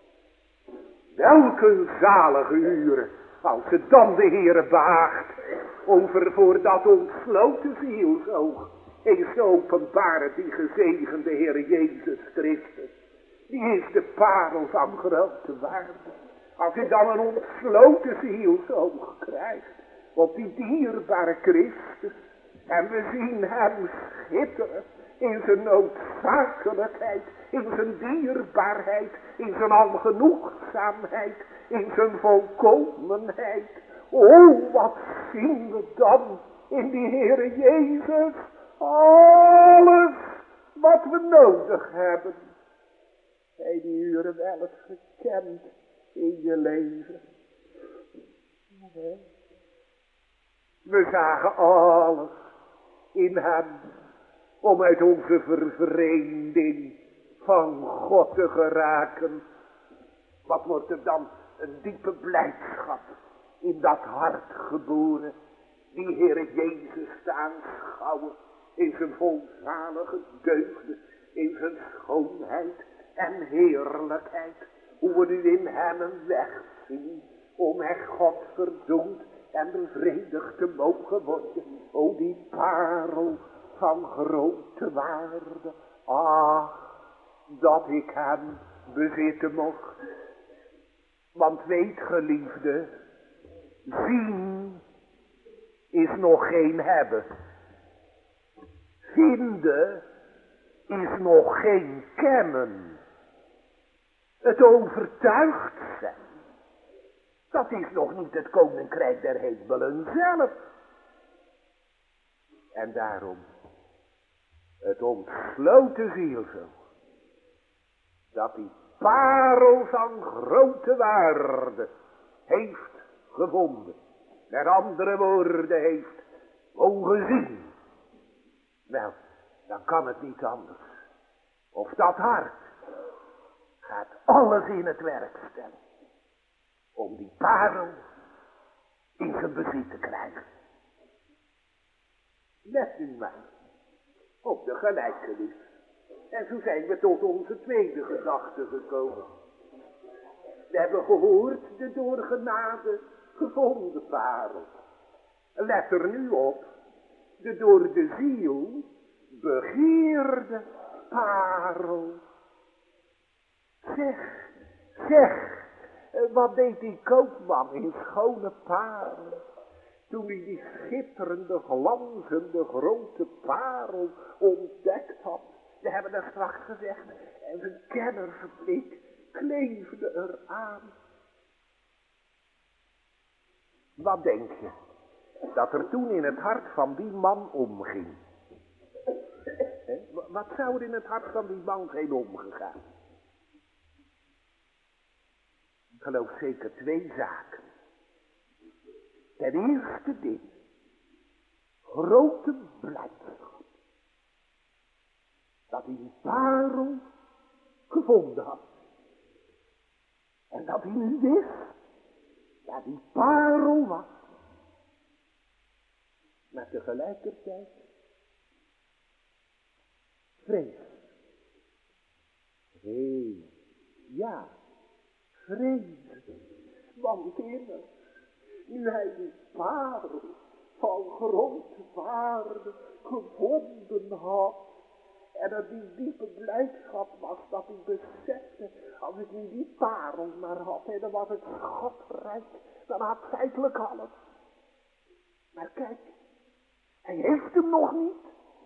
Welke zalige uren, als het dan de Heere behaagt, over voor dat ontsloten zielsoog, eens openbaren die gezegende Heere Jezus Christus. Die is de parel van grote waarde. Als je dan een ontsloten zielsoog krijgt op die dierbare Christus, en we zien hem schitteren in zijn noodzakelijkheid, in zijn dierbaarheid, in zijn algenoegzaamheid, in zijn volkomenheid. O, wat zien we dan in die Heere Jezus? Alles wat we nodig hebben. Hij die uren wel eens gekend in je leven. We zagen alles in hem om uit onze vervreemding van God te geraken. Wat wordt er dan een diepe blijdschap in dat hart geboren, die Heere Jezus te aanschouwen in zijn volzalige deugden, in zijn schoonheid en heerlijkheid. Hoe we nu in hem een weg zien om echt God verdoemd en bevredigd te mogen worden. O, die parel van grote waarde. Ach, dat ik hem bezitten mocht. Want weet, geliefde, zien is nog geen hebben. Vinden is nog geen kennen. Het overtuigd zijn, dat is nog niet het koninkrijk der hemelen zelf. En daarom, het ontsloten zielzoog, dat die parel van grote waarde heeft gevonden. Met andere woorden heeft mogen zien. Wel, dan kan het niet anders. Of dat hart gaat alles in het werk stellen om die parel in zijn bezit te krijgen. Let nu maar op de gelijkenis. En zo zijn we tot onze tweede gedachte gekomen. We hebben gehoord de door genade gevonden parel. Let er nu op, de door de ziel begeerde parel. Zeg, zeg, Wat deed die koopman in schone parel, toen hij die schitterende, glanzende, grote parel ontdekt had? We hebben er straks gezegd, en zijn kennersblik kleefde eraan. Wat denk je dat er toen in het hart van die man omging? He? Wat zou er in het hart van die man zijn omgegaan? Ik geloof zeker twee zaken. Ten eerste ding, grote blijdschap. Dat hij die parel gevonden had. En dat hij nu wist dat die parel was. Maar tegelijkertijd vrees. Hé, ja, vrees. Want immers, nu hij die parel van grote waarde gevonden had, en er die diepe blijdschap was dat hij besefte, als ik nu die parel maar had, en dan was ik schatrijk, dan had feitelijk alles. Maar kijk, hij heeft hem nog niet.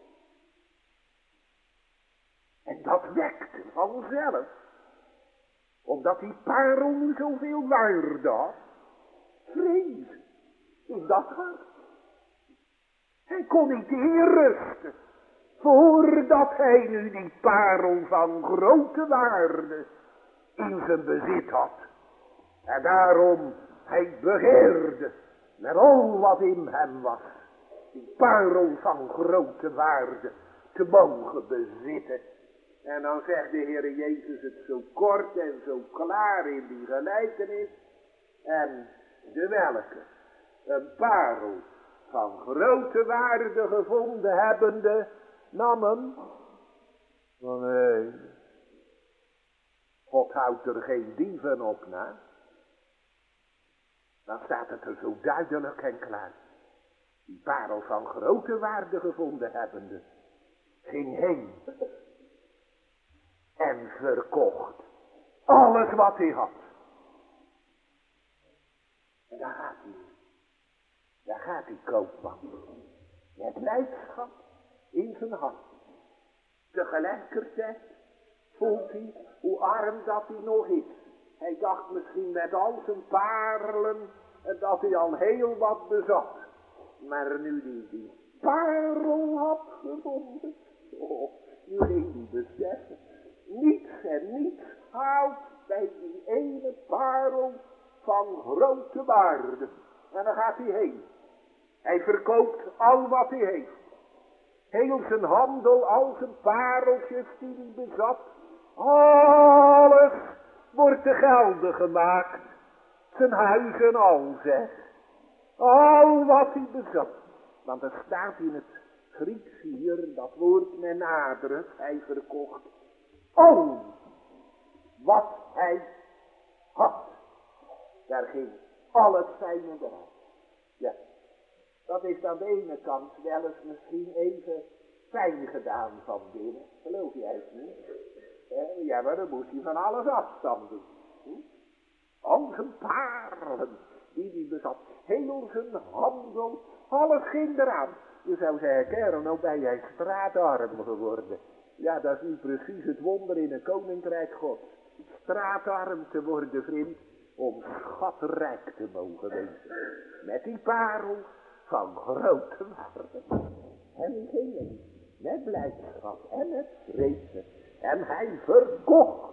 En dat wekte vanzelf, omdat die parel nu zoveel waarde had, vrees in dat hart. Hij kon niet inrusten, voordat hij nu die parel van grote waarde in zijn bezit had. En daarom hij begeerde met al wat in hem was, die parel van grote waarde te mogen bezitten. En dan zegt de Heer Jezus het zo kort en zo klaar in die gelijkenis. En de welke een parel van grote waarde gevonden hebbende, nam hem. Oh nee, God houdt er geen dieven op na. Dan staat het er zo duidelijk en klaar. Die parel van grote waarde gevonden hebbende, ging heen en verkocht alles wat hij had. En daar gaat hij. Daar gaat die koopman. Met blijdschap in zijn hart. Tegelijkertijd voelt hij hoe arm dat hij nog is. Hij dacht misschien met al zijn parelen dat hij al heel wat bezat. Maar nu hij die parel had gevonden, oh, nu ging hij beseffen. Niets en niets houdt bij die ene parel van grote waarde. En dan gaat hij heen. Hij verkoopt al wat hij heeft. Heel zijn handel, al zijn pareltjes die hij bezat. Alles wordt te gelde gemaakt. Zijn huis en al, zeg. Al wat hij bezat. Want er staat in het Grieks hier, dat woord met nadruk, hij verkocht al wat hij had. Daar ging al het fijne eruit. Ja, dat is aan de ene kant wel eens misschien even fijn gedaan van binnen. Geloof jij het niet? Eh, ja, maar dan moest hij van alles afstand doen. Hm? Al zijn parelen die hij bezat, heel zijn handel, alles ging eraan. Je zou zeggen, kerel, nou ben jij straatarm geworden. Ja, dat is nu precies het wonder in een koninkrijk God. Straatarm te worden, vriend, om schatrijk te mogen wezen. Met die parel van grote waarde. En die gingen met blijdschap en met vrezen. En hij verkocht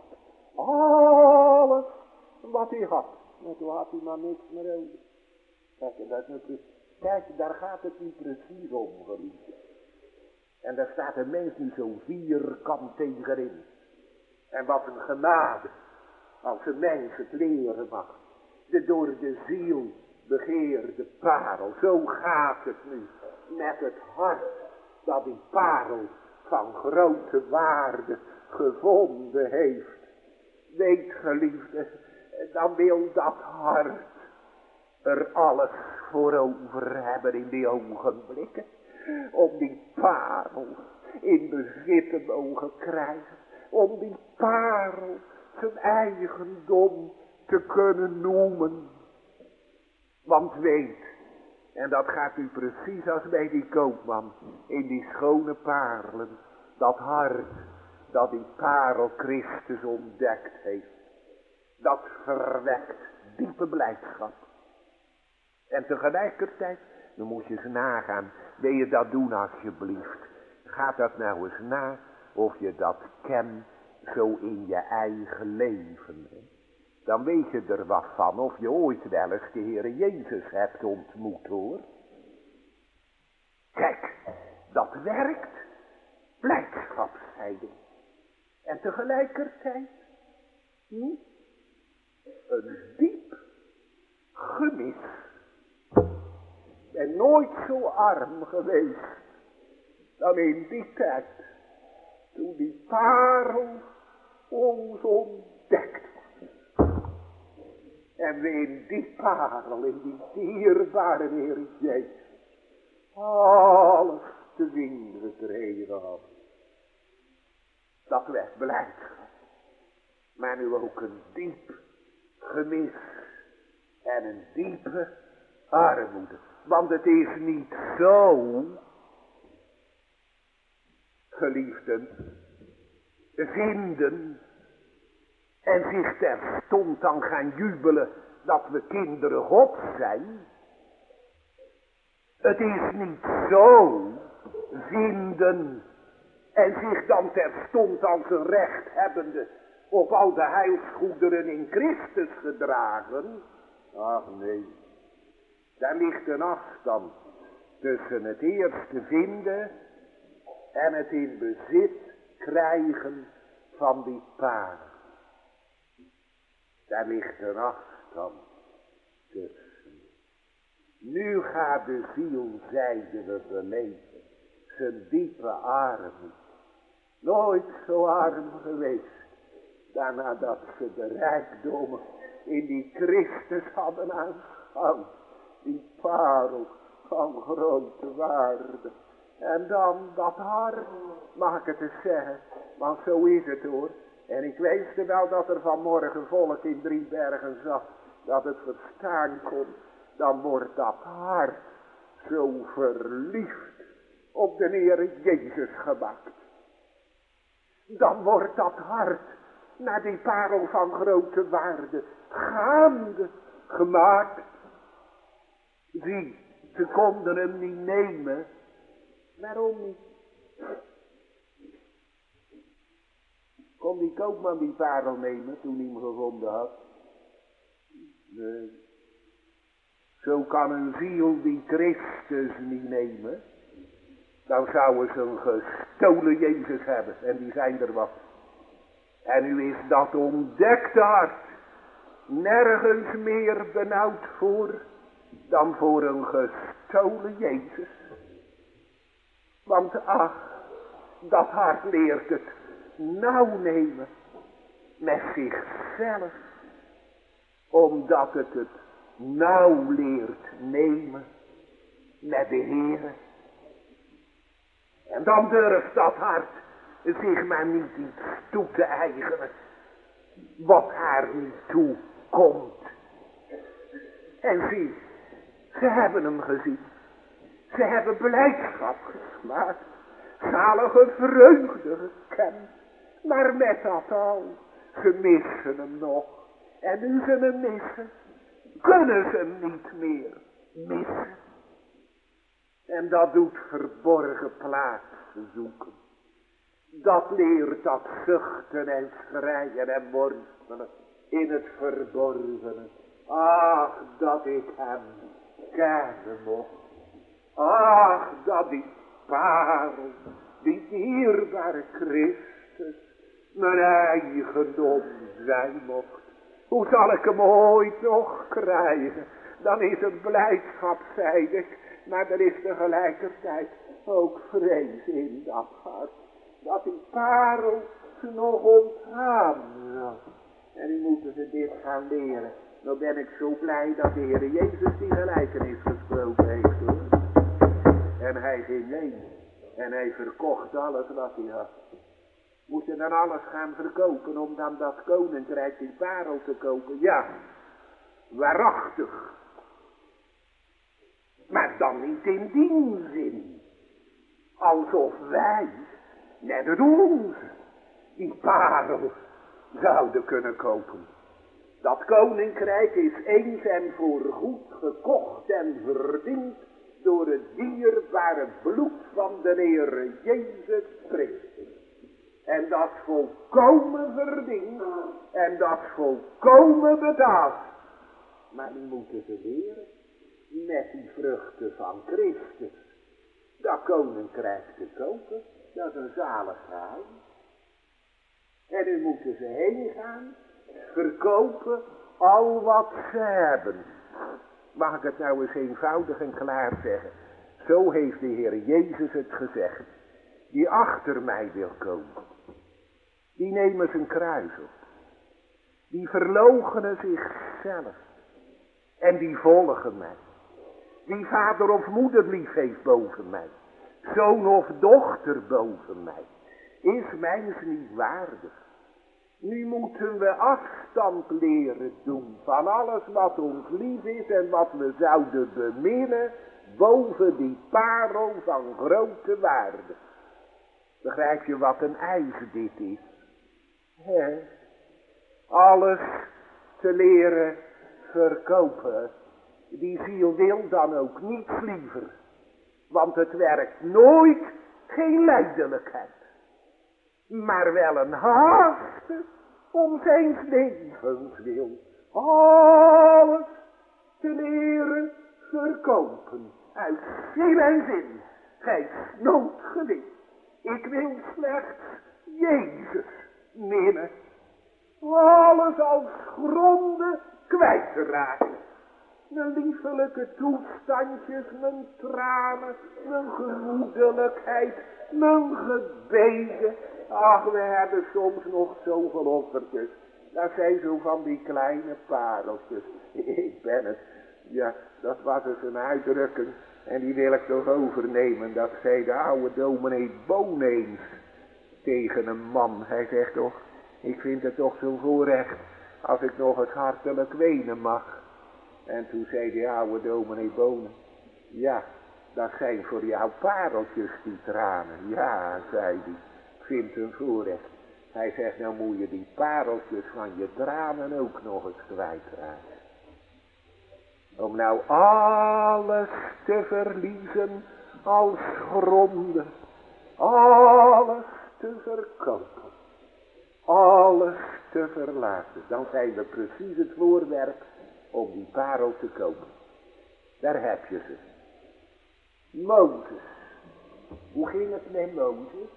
alles wat hij had. Maar toen had hij maar niks meer over. Kijk, dat is nu, kijk, daar gaat het niet precies om, geliefde. En daar staat een mens nu zo vierkant tegenin. En wat een genade, als een mens het leren mag. De door de ziel begeerde parel, zo gaat het nu met het hart dat die parel van grote waarde gevonden heeft. Weet, geliefde, dan wil dat hart er alles voor over hebben in die ogenblikken. Om die parel in bezit te mogen krijgen. Om die parel zijn eigendom te kunnen noemen. Want weet, en dat gaat u precies als bij die koopman in die schone parelen, dat hart dat die parel Christus ontdekt heeft, dat verwekt diepe blijdschap. En tegelijkertijd, dan moet je eens nagaan, wil je dat doen alsjeblieft. Ga dat nou eens na, of je dat kent zo in je eigen leven. Hè? Dan weet je er wat van, of je ooit wel eens de Heer Jezus hebt ontmoet, hoor. Kijk, dat werkt. Blijdschapsscheiding. En tegelijkertijd, hm, een diep gemis. Ik ben nooit zo arm geweest dan in die tijd, toen die parel ons ontdekt was. En we in die parel, in die dierbare Heer Jezus, alles te winnen gekregen hadden. Dat werd blijdschap. Maar nu ook een diep gemis en een diepe armoede. Want het is niet zo, geliefden, vinden en zich terstond dan gaan jubelen dat we kinderen Gods zijn. Het is niet zo vinden en zich dan terstond als een recht hebbende op al de heilsgoederen in Christus gedragen. Ach nee, daar ligt een afstand tussen het eerste vinden en het in bezit krijgen van die parel. Daar ligt een afstand tussen. Nu gaat de ziel, zeiden we verleden, zijn diepe armoede. Nooit zo arm geweest, dan nadat ze de rijkdommen in die Christus hadden aanschouwd. Die parel van grote waarde. En dan dat hart, mag ik het eens zeggen, want zo is het hoor. En ik wist wel dat er vanmorgen volk in Driebergen zat, dat het verstaan kon. Dan wordt dat hart zo verliefd op de Heer Jezus gemaakt. Dan wordt dat hart naar die parel van grote waarde gaande gemaakt. Zie, ze konden hem niet nemen. Waarom niet? Kon die koopman die parel nemen toen hij hem gevonden had? Nee. Zo kan een ziel die Christus niet nemen. Dan zouden ze een gestolen Jezus hebben. En die zijn er wat. En nu is dat ontdekte hart nergens meer benauwd voor dan voor een gestolen Jezus. Want ach, dat hart leert het nauw nemen met zichzelf. Omdat het het nauw leert nemen met de Heer. En dan durft dat hart zich maar niet iets toe te eigenen wat haar niet toekomt. En zie, ze hebben hem gezien. Ze hebben blijdschap gesmaakt, zalige vreugde gekend. Maar met dat al, ze missen hem nog. En nu ze hem missen, kunnen ze hem niet meer missen. En dat doet verborgen plaatsen zoeken. Dat leert dat zuchten en schreien en worstelen in het verborgene. Ach, dat ik hem kennen mocht. Ach, dat die parel, die dierbare Christus, mijn eigendom zijn mocht. Hoe zal ik hem ooit nog krijgen? Dan is het blijdschap, zei ik, maar er is tegelijkertijd ook vrees in dat hart. Dat die parel ze nog ontgaan zal. En nu moeten ze dit gaan leren. Nou ben ik zo blij dat de Heer Jezus die gelijkenis gesproken heeft, hoor. En hij ging heen. En hij verkocht alles wat hij had. Moeten dan alles gaan verkopen om dan dat koninkrijk in parel te kopen? Ja, waarachtig. Maar dan niet in die zin. Alsof wij, net het onze, die parel zouden kunnen kopen. Dat koninkrijk is eens en voorgoed gekocht en verdiend door het dierbare bloed van de Heer Jezus Christus. En dat volkomen verdiend en dat volkomen betaald. Maar die moeten ze leren met die vruchten van Christus. Dat koninkrijk te kopen, dat is een zalig geheim. En nu moeten ze heen gaan, verkopen al wat ze hebben. Mag ik het nou eens eenvoudig en klaar zeggen? Zo heeft de Heer Jezus het gezegd. Die achter mij wil komen, die nemen zijn kruis op. Die verloochenen zichzelf. En die volgen mij. Wie vader of moeder lief heeft boven mij, zoon of dochter boven mij, is mijns niet waardig. Nu moeten we afstand leren doen van alles wat ons lief is en wat we zouden beminnen boven die parel van grote waarde. Begrijp je wat een eis dit is? He? Alles te leren verkopen. Die ziel wil dan ook niets liever. Want het werkt nooit geen lijdelijkheid. Maar wel een haast om zijn levens wil. Alles te leren verkopen. Uit zin en zin. Gij noodgewin. Ik wil slechts Jezus minnen. Alles als gronden kwijt te raken. Mijn liefelijke toestandjes, mijn tranen, mijn gemoedelijkheid, mijn gebeden. Ach, we hebben soms nog zoveel offertjes. Dat zijn zo van die kleine pareltjes. Ik ben het. Ja, dat was eens een uitdrukking. En die wil ik toch overnemen. Dat zei de oude dominee Boon eens tegen een man. Hij zegt toch, ik vind het toch zo'n voorrecht als ik nog eens hartelijk wenen mag. En toen zei de oude dominee Boon, ja, dat zijn voor jou pareltjes die tranen. Ja, zei hij, ik vind het een voorrecht. Hij zegt, nou moet je die pareltjes van je tranen ook nog eens kwijtraken. Om nou alles te verliezen als gronden. Alles te verkopen. Alles te verlaten. Dan zijn we precies het voorwerp om die parel te kopen. Daar heb je ze. Mozes. Hoe ging het met Mozes?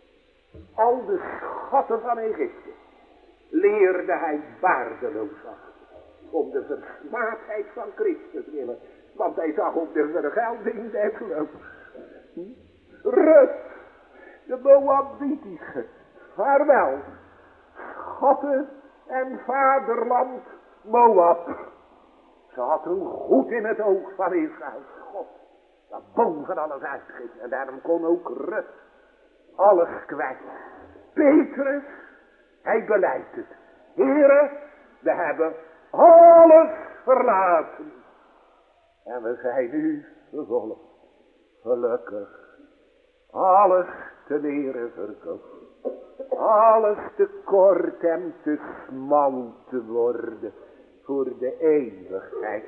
Al de schatten van Egypte leerde hij waardeloos af. Om de versmaadheid van Christus willen. Want hij zag op de vergelding des loods. Hm? Rut, de Moabitische, vaarwel. Schatten en vaderland Moab. Ze had een goed in het oog van Israël. God, dat boven alles uitging. En daarom kon ook Rut alles kwijt. Petrus, hij beleidt het. Heren, we hebben alles verlaten. En we zijn nu gevolgd. Gelukkig. Alles te leren verkopen. Alles te kort en te smal te worden. Voor de eeuwigheid.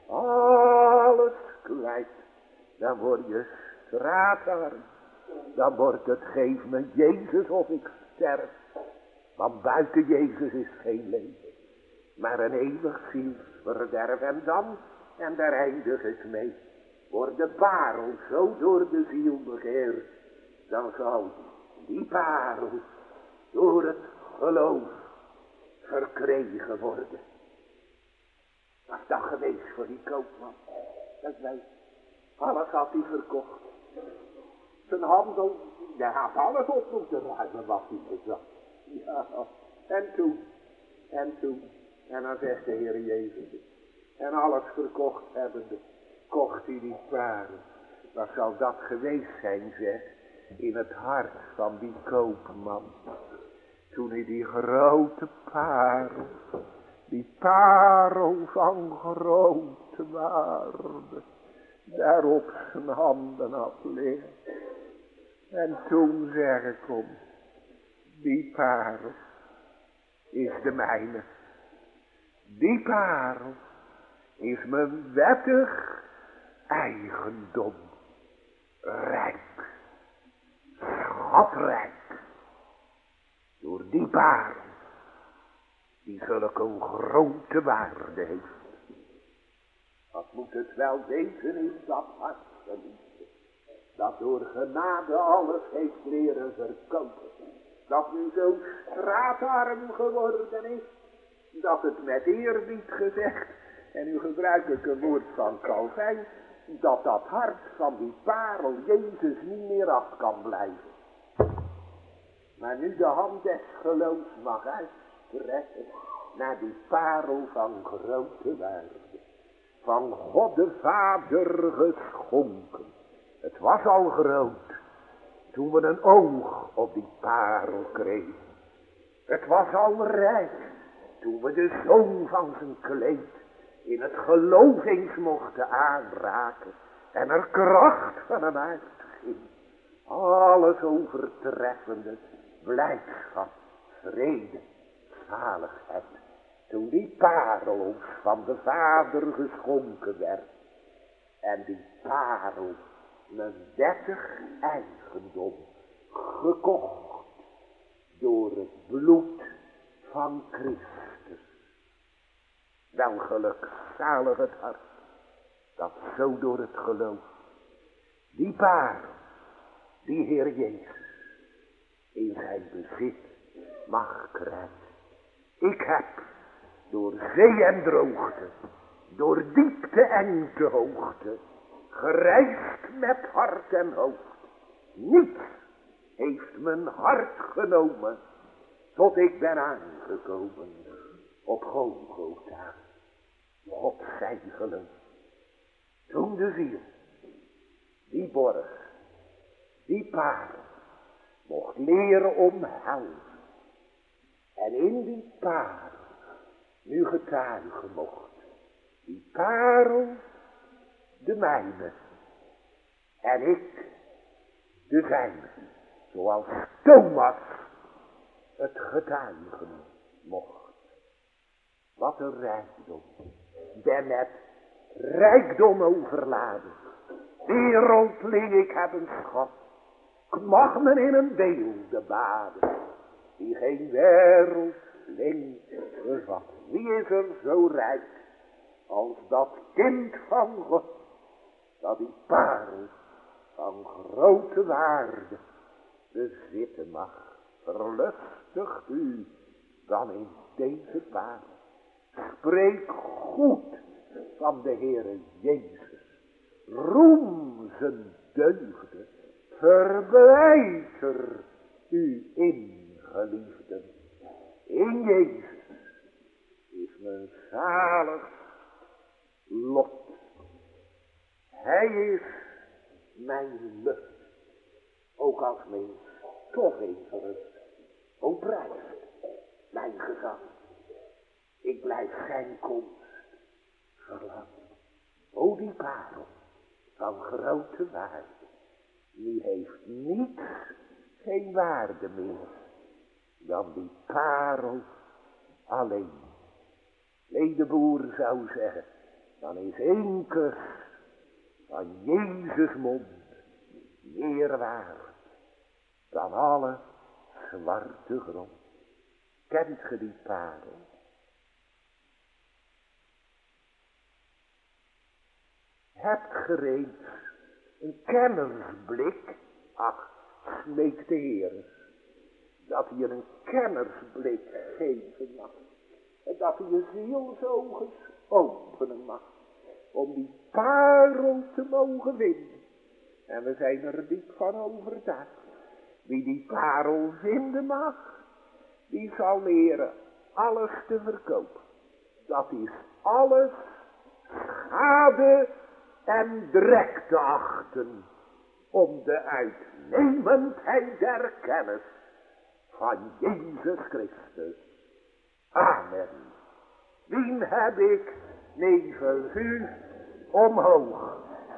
Alles kwijt. Dan word je straatarm. Dan wordt het geef me Jezus of ik sterf. Want buiten Jezus is geen leven. Maar een eeuwig zielsverderf. En dan, en daar eindig ik mee. Wordt de parel zo door de ziel begeerd. Dan zal die parel door het geloof verkregen worden. Wat is dat geweest voor die koopman? Dat weet. Alles had hij verkocht. Zijn handel, hij had alles op moeten ruimen wat hij bezat. Ja, en toen, en toen, en dan zegt de Heer Jezus, en alles verkocht hebbende, kocht hij die parel. Wat zal dat geweest zijn, zeg? in het hart van die koopman. Toen hij die grote parel, die parel van grote waarde, daar op zijn handen had liggen. En toen zeg ik om, die parel is de mijne. Die parel is mijn wettig eigendom. Rijk, schatrijk. Door die parel, die zulke een grote waarde heeft. Wat moet het wel weten in dat hart, geliefde, dat door genade alles heeft leren verkopen. Dat nu zo straatarm geworden is, dat het met eerbied gezegd, en nu gebruik ik een woord van Calvijn, dat dat hart van die parel Jezus niet meer af kan blijven. Maar nu de hand des geloofs mag uitstrekken naar die parel van grote waarde. Van God de Vader geschonken. Het was al groot toen we een oog op die parel kregen. Het was al rijk toen we de zoom van zijn kleed in het geloof eens mochten aanraken en er kracht van hem uitging. Alles overtreffende blijdschap, vrede, zaligheid. Toen die parel ons van de Vader geschonken werd. En die parel mijn wettig eigendom gekocht door het bloed van Christus. Wel gelukzalig het hart dat zo door het geloof die parel, die Heer Jezus, in zijn bezit mag krijgen. Ik heb door zee en droogte, door diepte en te hoogte, gereisd met hart en hoofd. Niets heeft mijn hart genomen, tot ik ben aangekomen op Golgotha. God zij geloof. Toen de ziel, die borg, die parel, mocht leren omhelzen. En in die parel nu getuigen mocht. Die parel de mijne. En ik de zijne. Zoals Thomas het getuigen mocht. Wat een rijkdom. Ben met rijkdom overladen. Wereldling, ik heb een schat. Ik mag me in een beelde baden. Die geen wereldling bevat. Wie is er zo rijk als dat kind van God, dat die parel van grote waarde bezitten mag. Verlustigt u dan in deze parel. Spreek goed van de Heere Jezus. Roem zijn deugden. Verblijd er u in, geliefden. In Jezus is mijn zalig lot. Hij is mijn lucht. Ook als mens toch in gerust. O prijs mijn gezag. Ik blijf zijn komst verlangen. O die parel van grote waarde. Die heeft niets, geen waarde meer dan die parel alleen. Ledeboer zou zeggen, dan is één kus van Jezus mond meer waard dan alle zwarte grond. Kent ge die parel? Hebt ge reeds een kennersblik? Ach, smeek de Heer dat hij een kennersblik geven mag. En dat hij je zielsogen openen mag. Om die parel te mogen vinden. En we zijn er diep van overtuigd. Wie die parel vinden mag, die zal leren alles te verkopen. Dat is alles schade en drek te achten. om de uitnemendheid der kennis van Jezus Christus. Amen. Wien heb ik nevens u omhoog.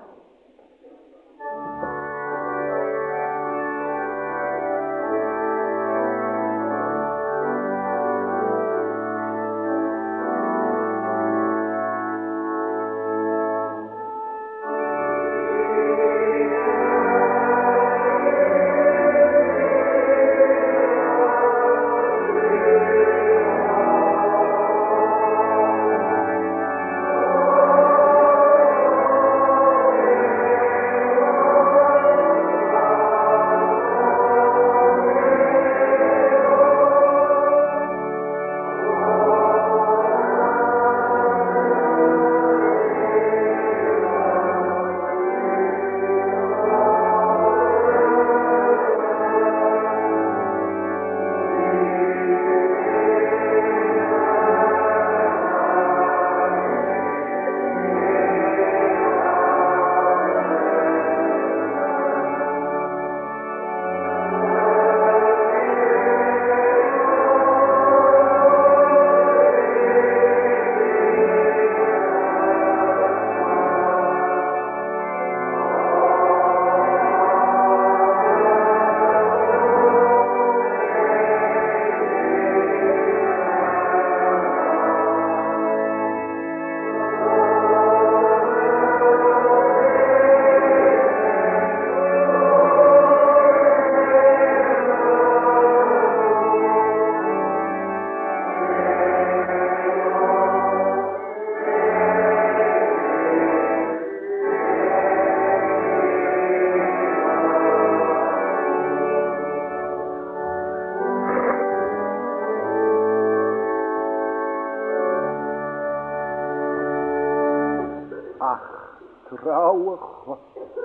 Trouwe God,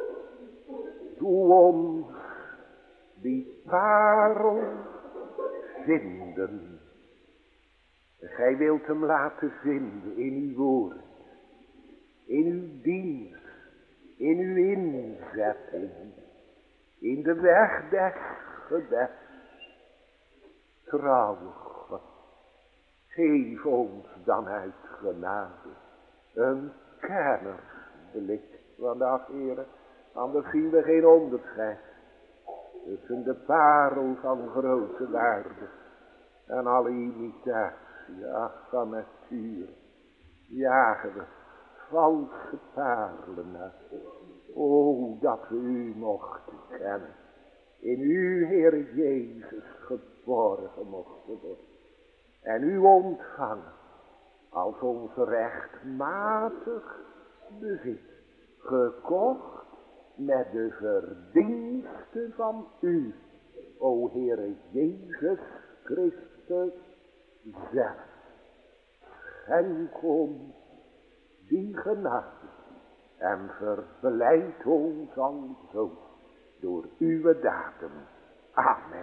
doe ons die parel vinden. Gij wilt hem laten vinden in uw woord, in uw dienst, in uw inzetting, in de weg des gebeds. Trouwe God, geef ons dan uit genade een kennersblik vandaag, Heere. Anders zien we geen onderscheid tussen de parel van grote waarde en alle imitatie, ach, van natuur. Jagen we valse parelen na. O, dat we u mochten kennen. In u, Heere Jezus, geborgen mochten worden. En u ontvangen als ons rechtmatig bezit, gekocht met de verdiensten van u, o Heere Jezus Christus zelf. Schenk ons die genade en verblijd ons alzo door uw daden. Amen.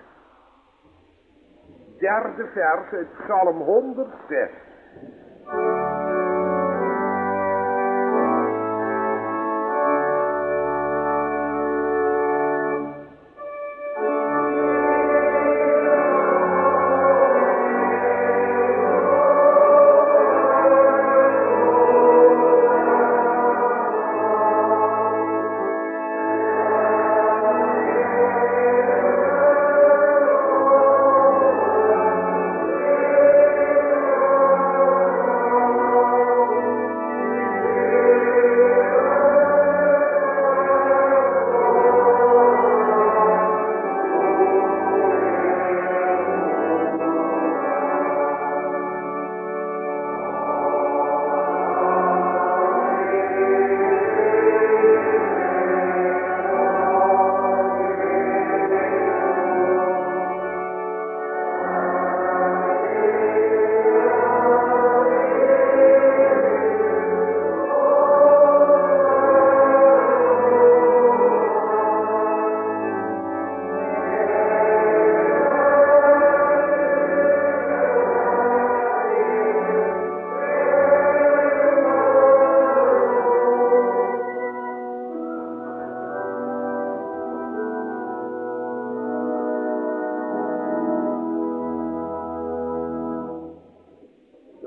Derde vers uit Psalm honderdzes. Oh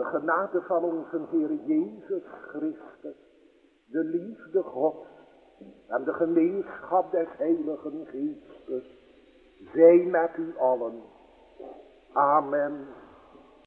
genade van onze Heer Jezus Christus, de liefde God en de gemeenschap des Heiligen Geestes, zij met u allen. Amen.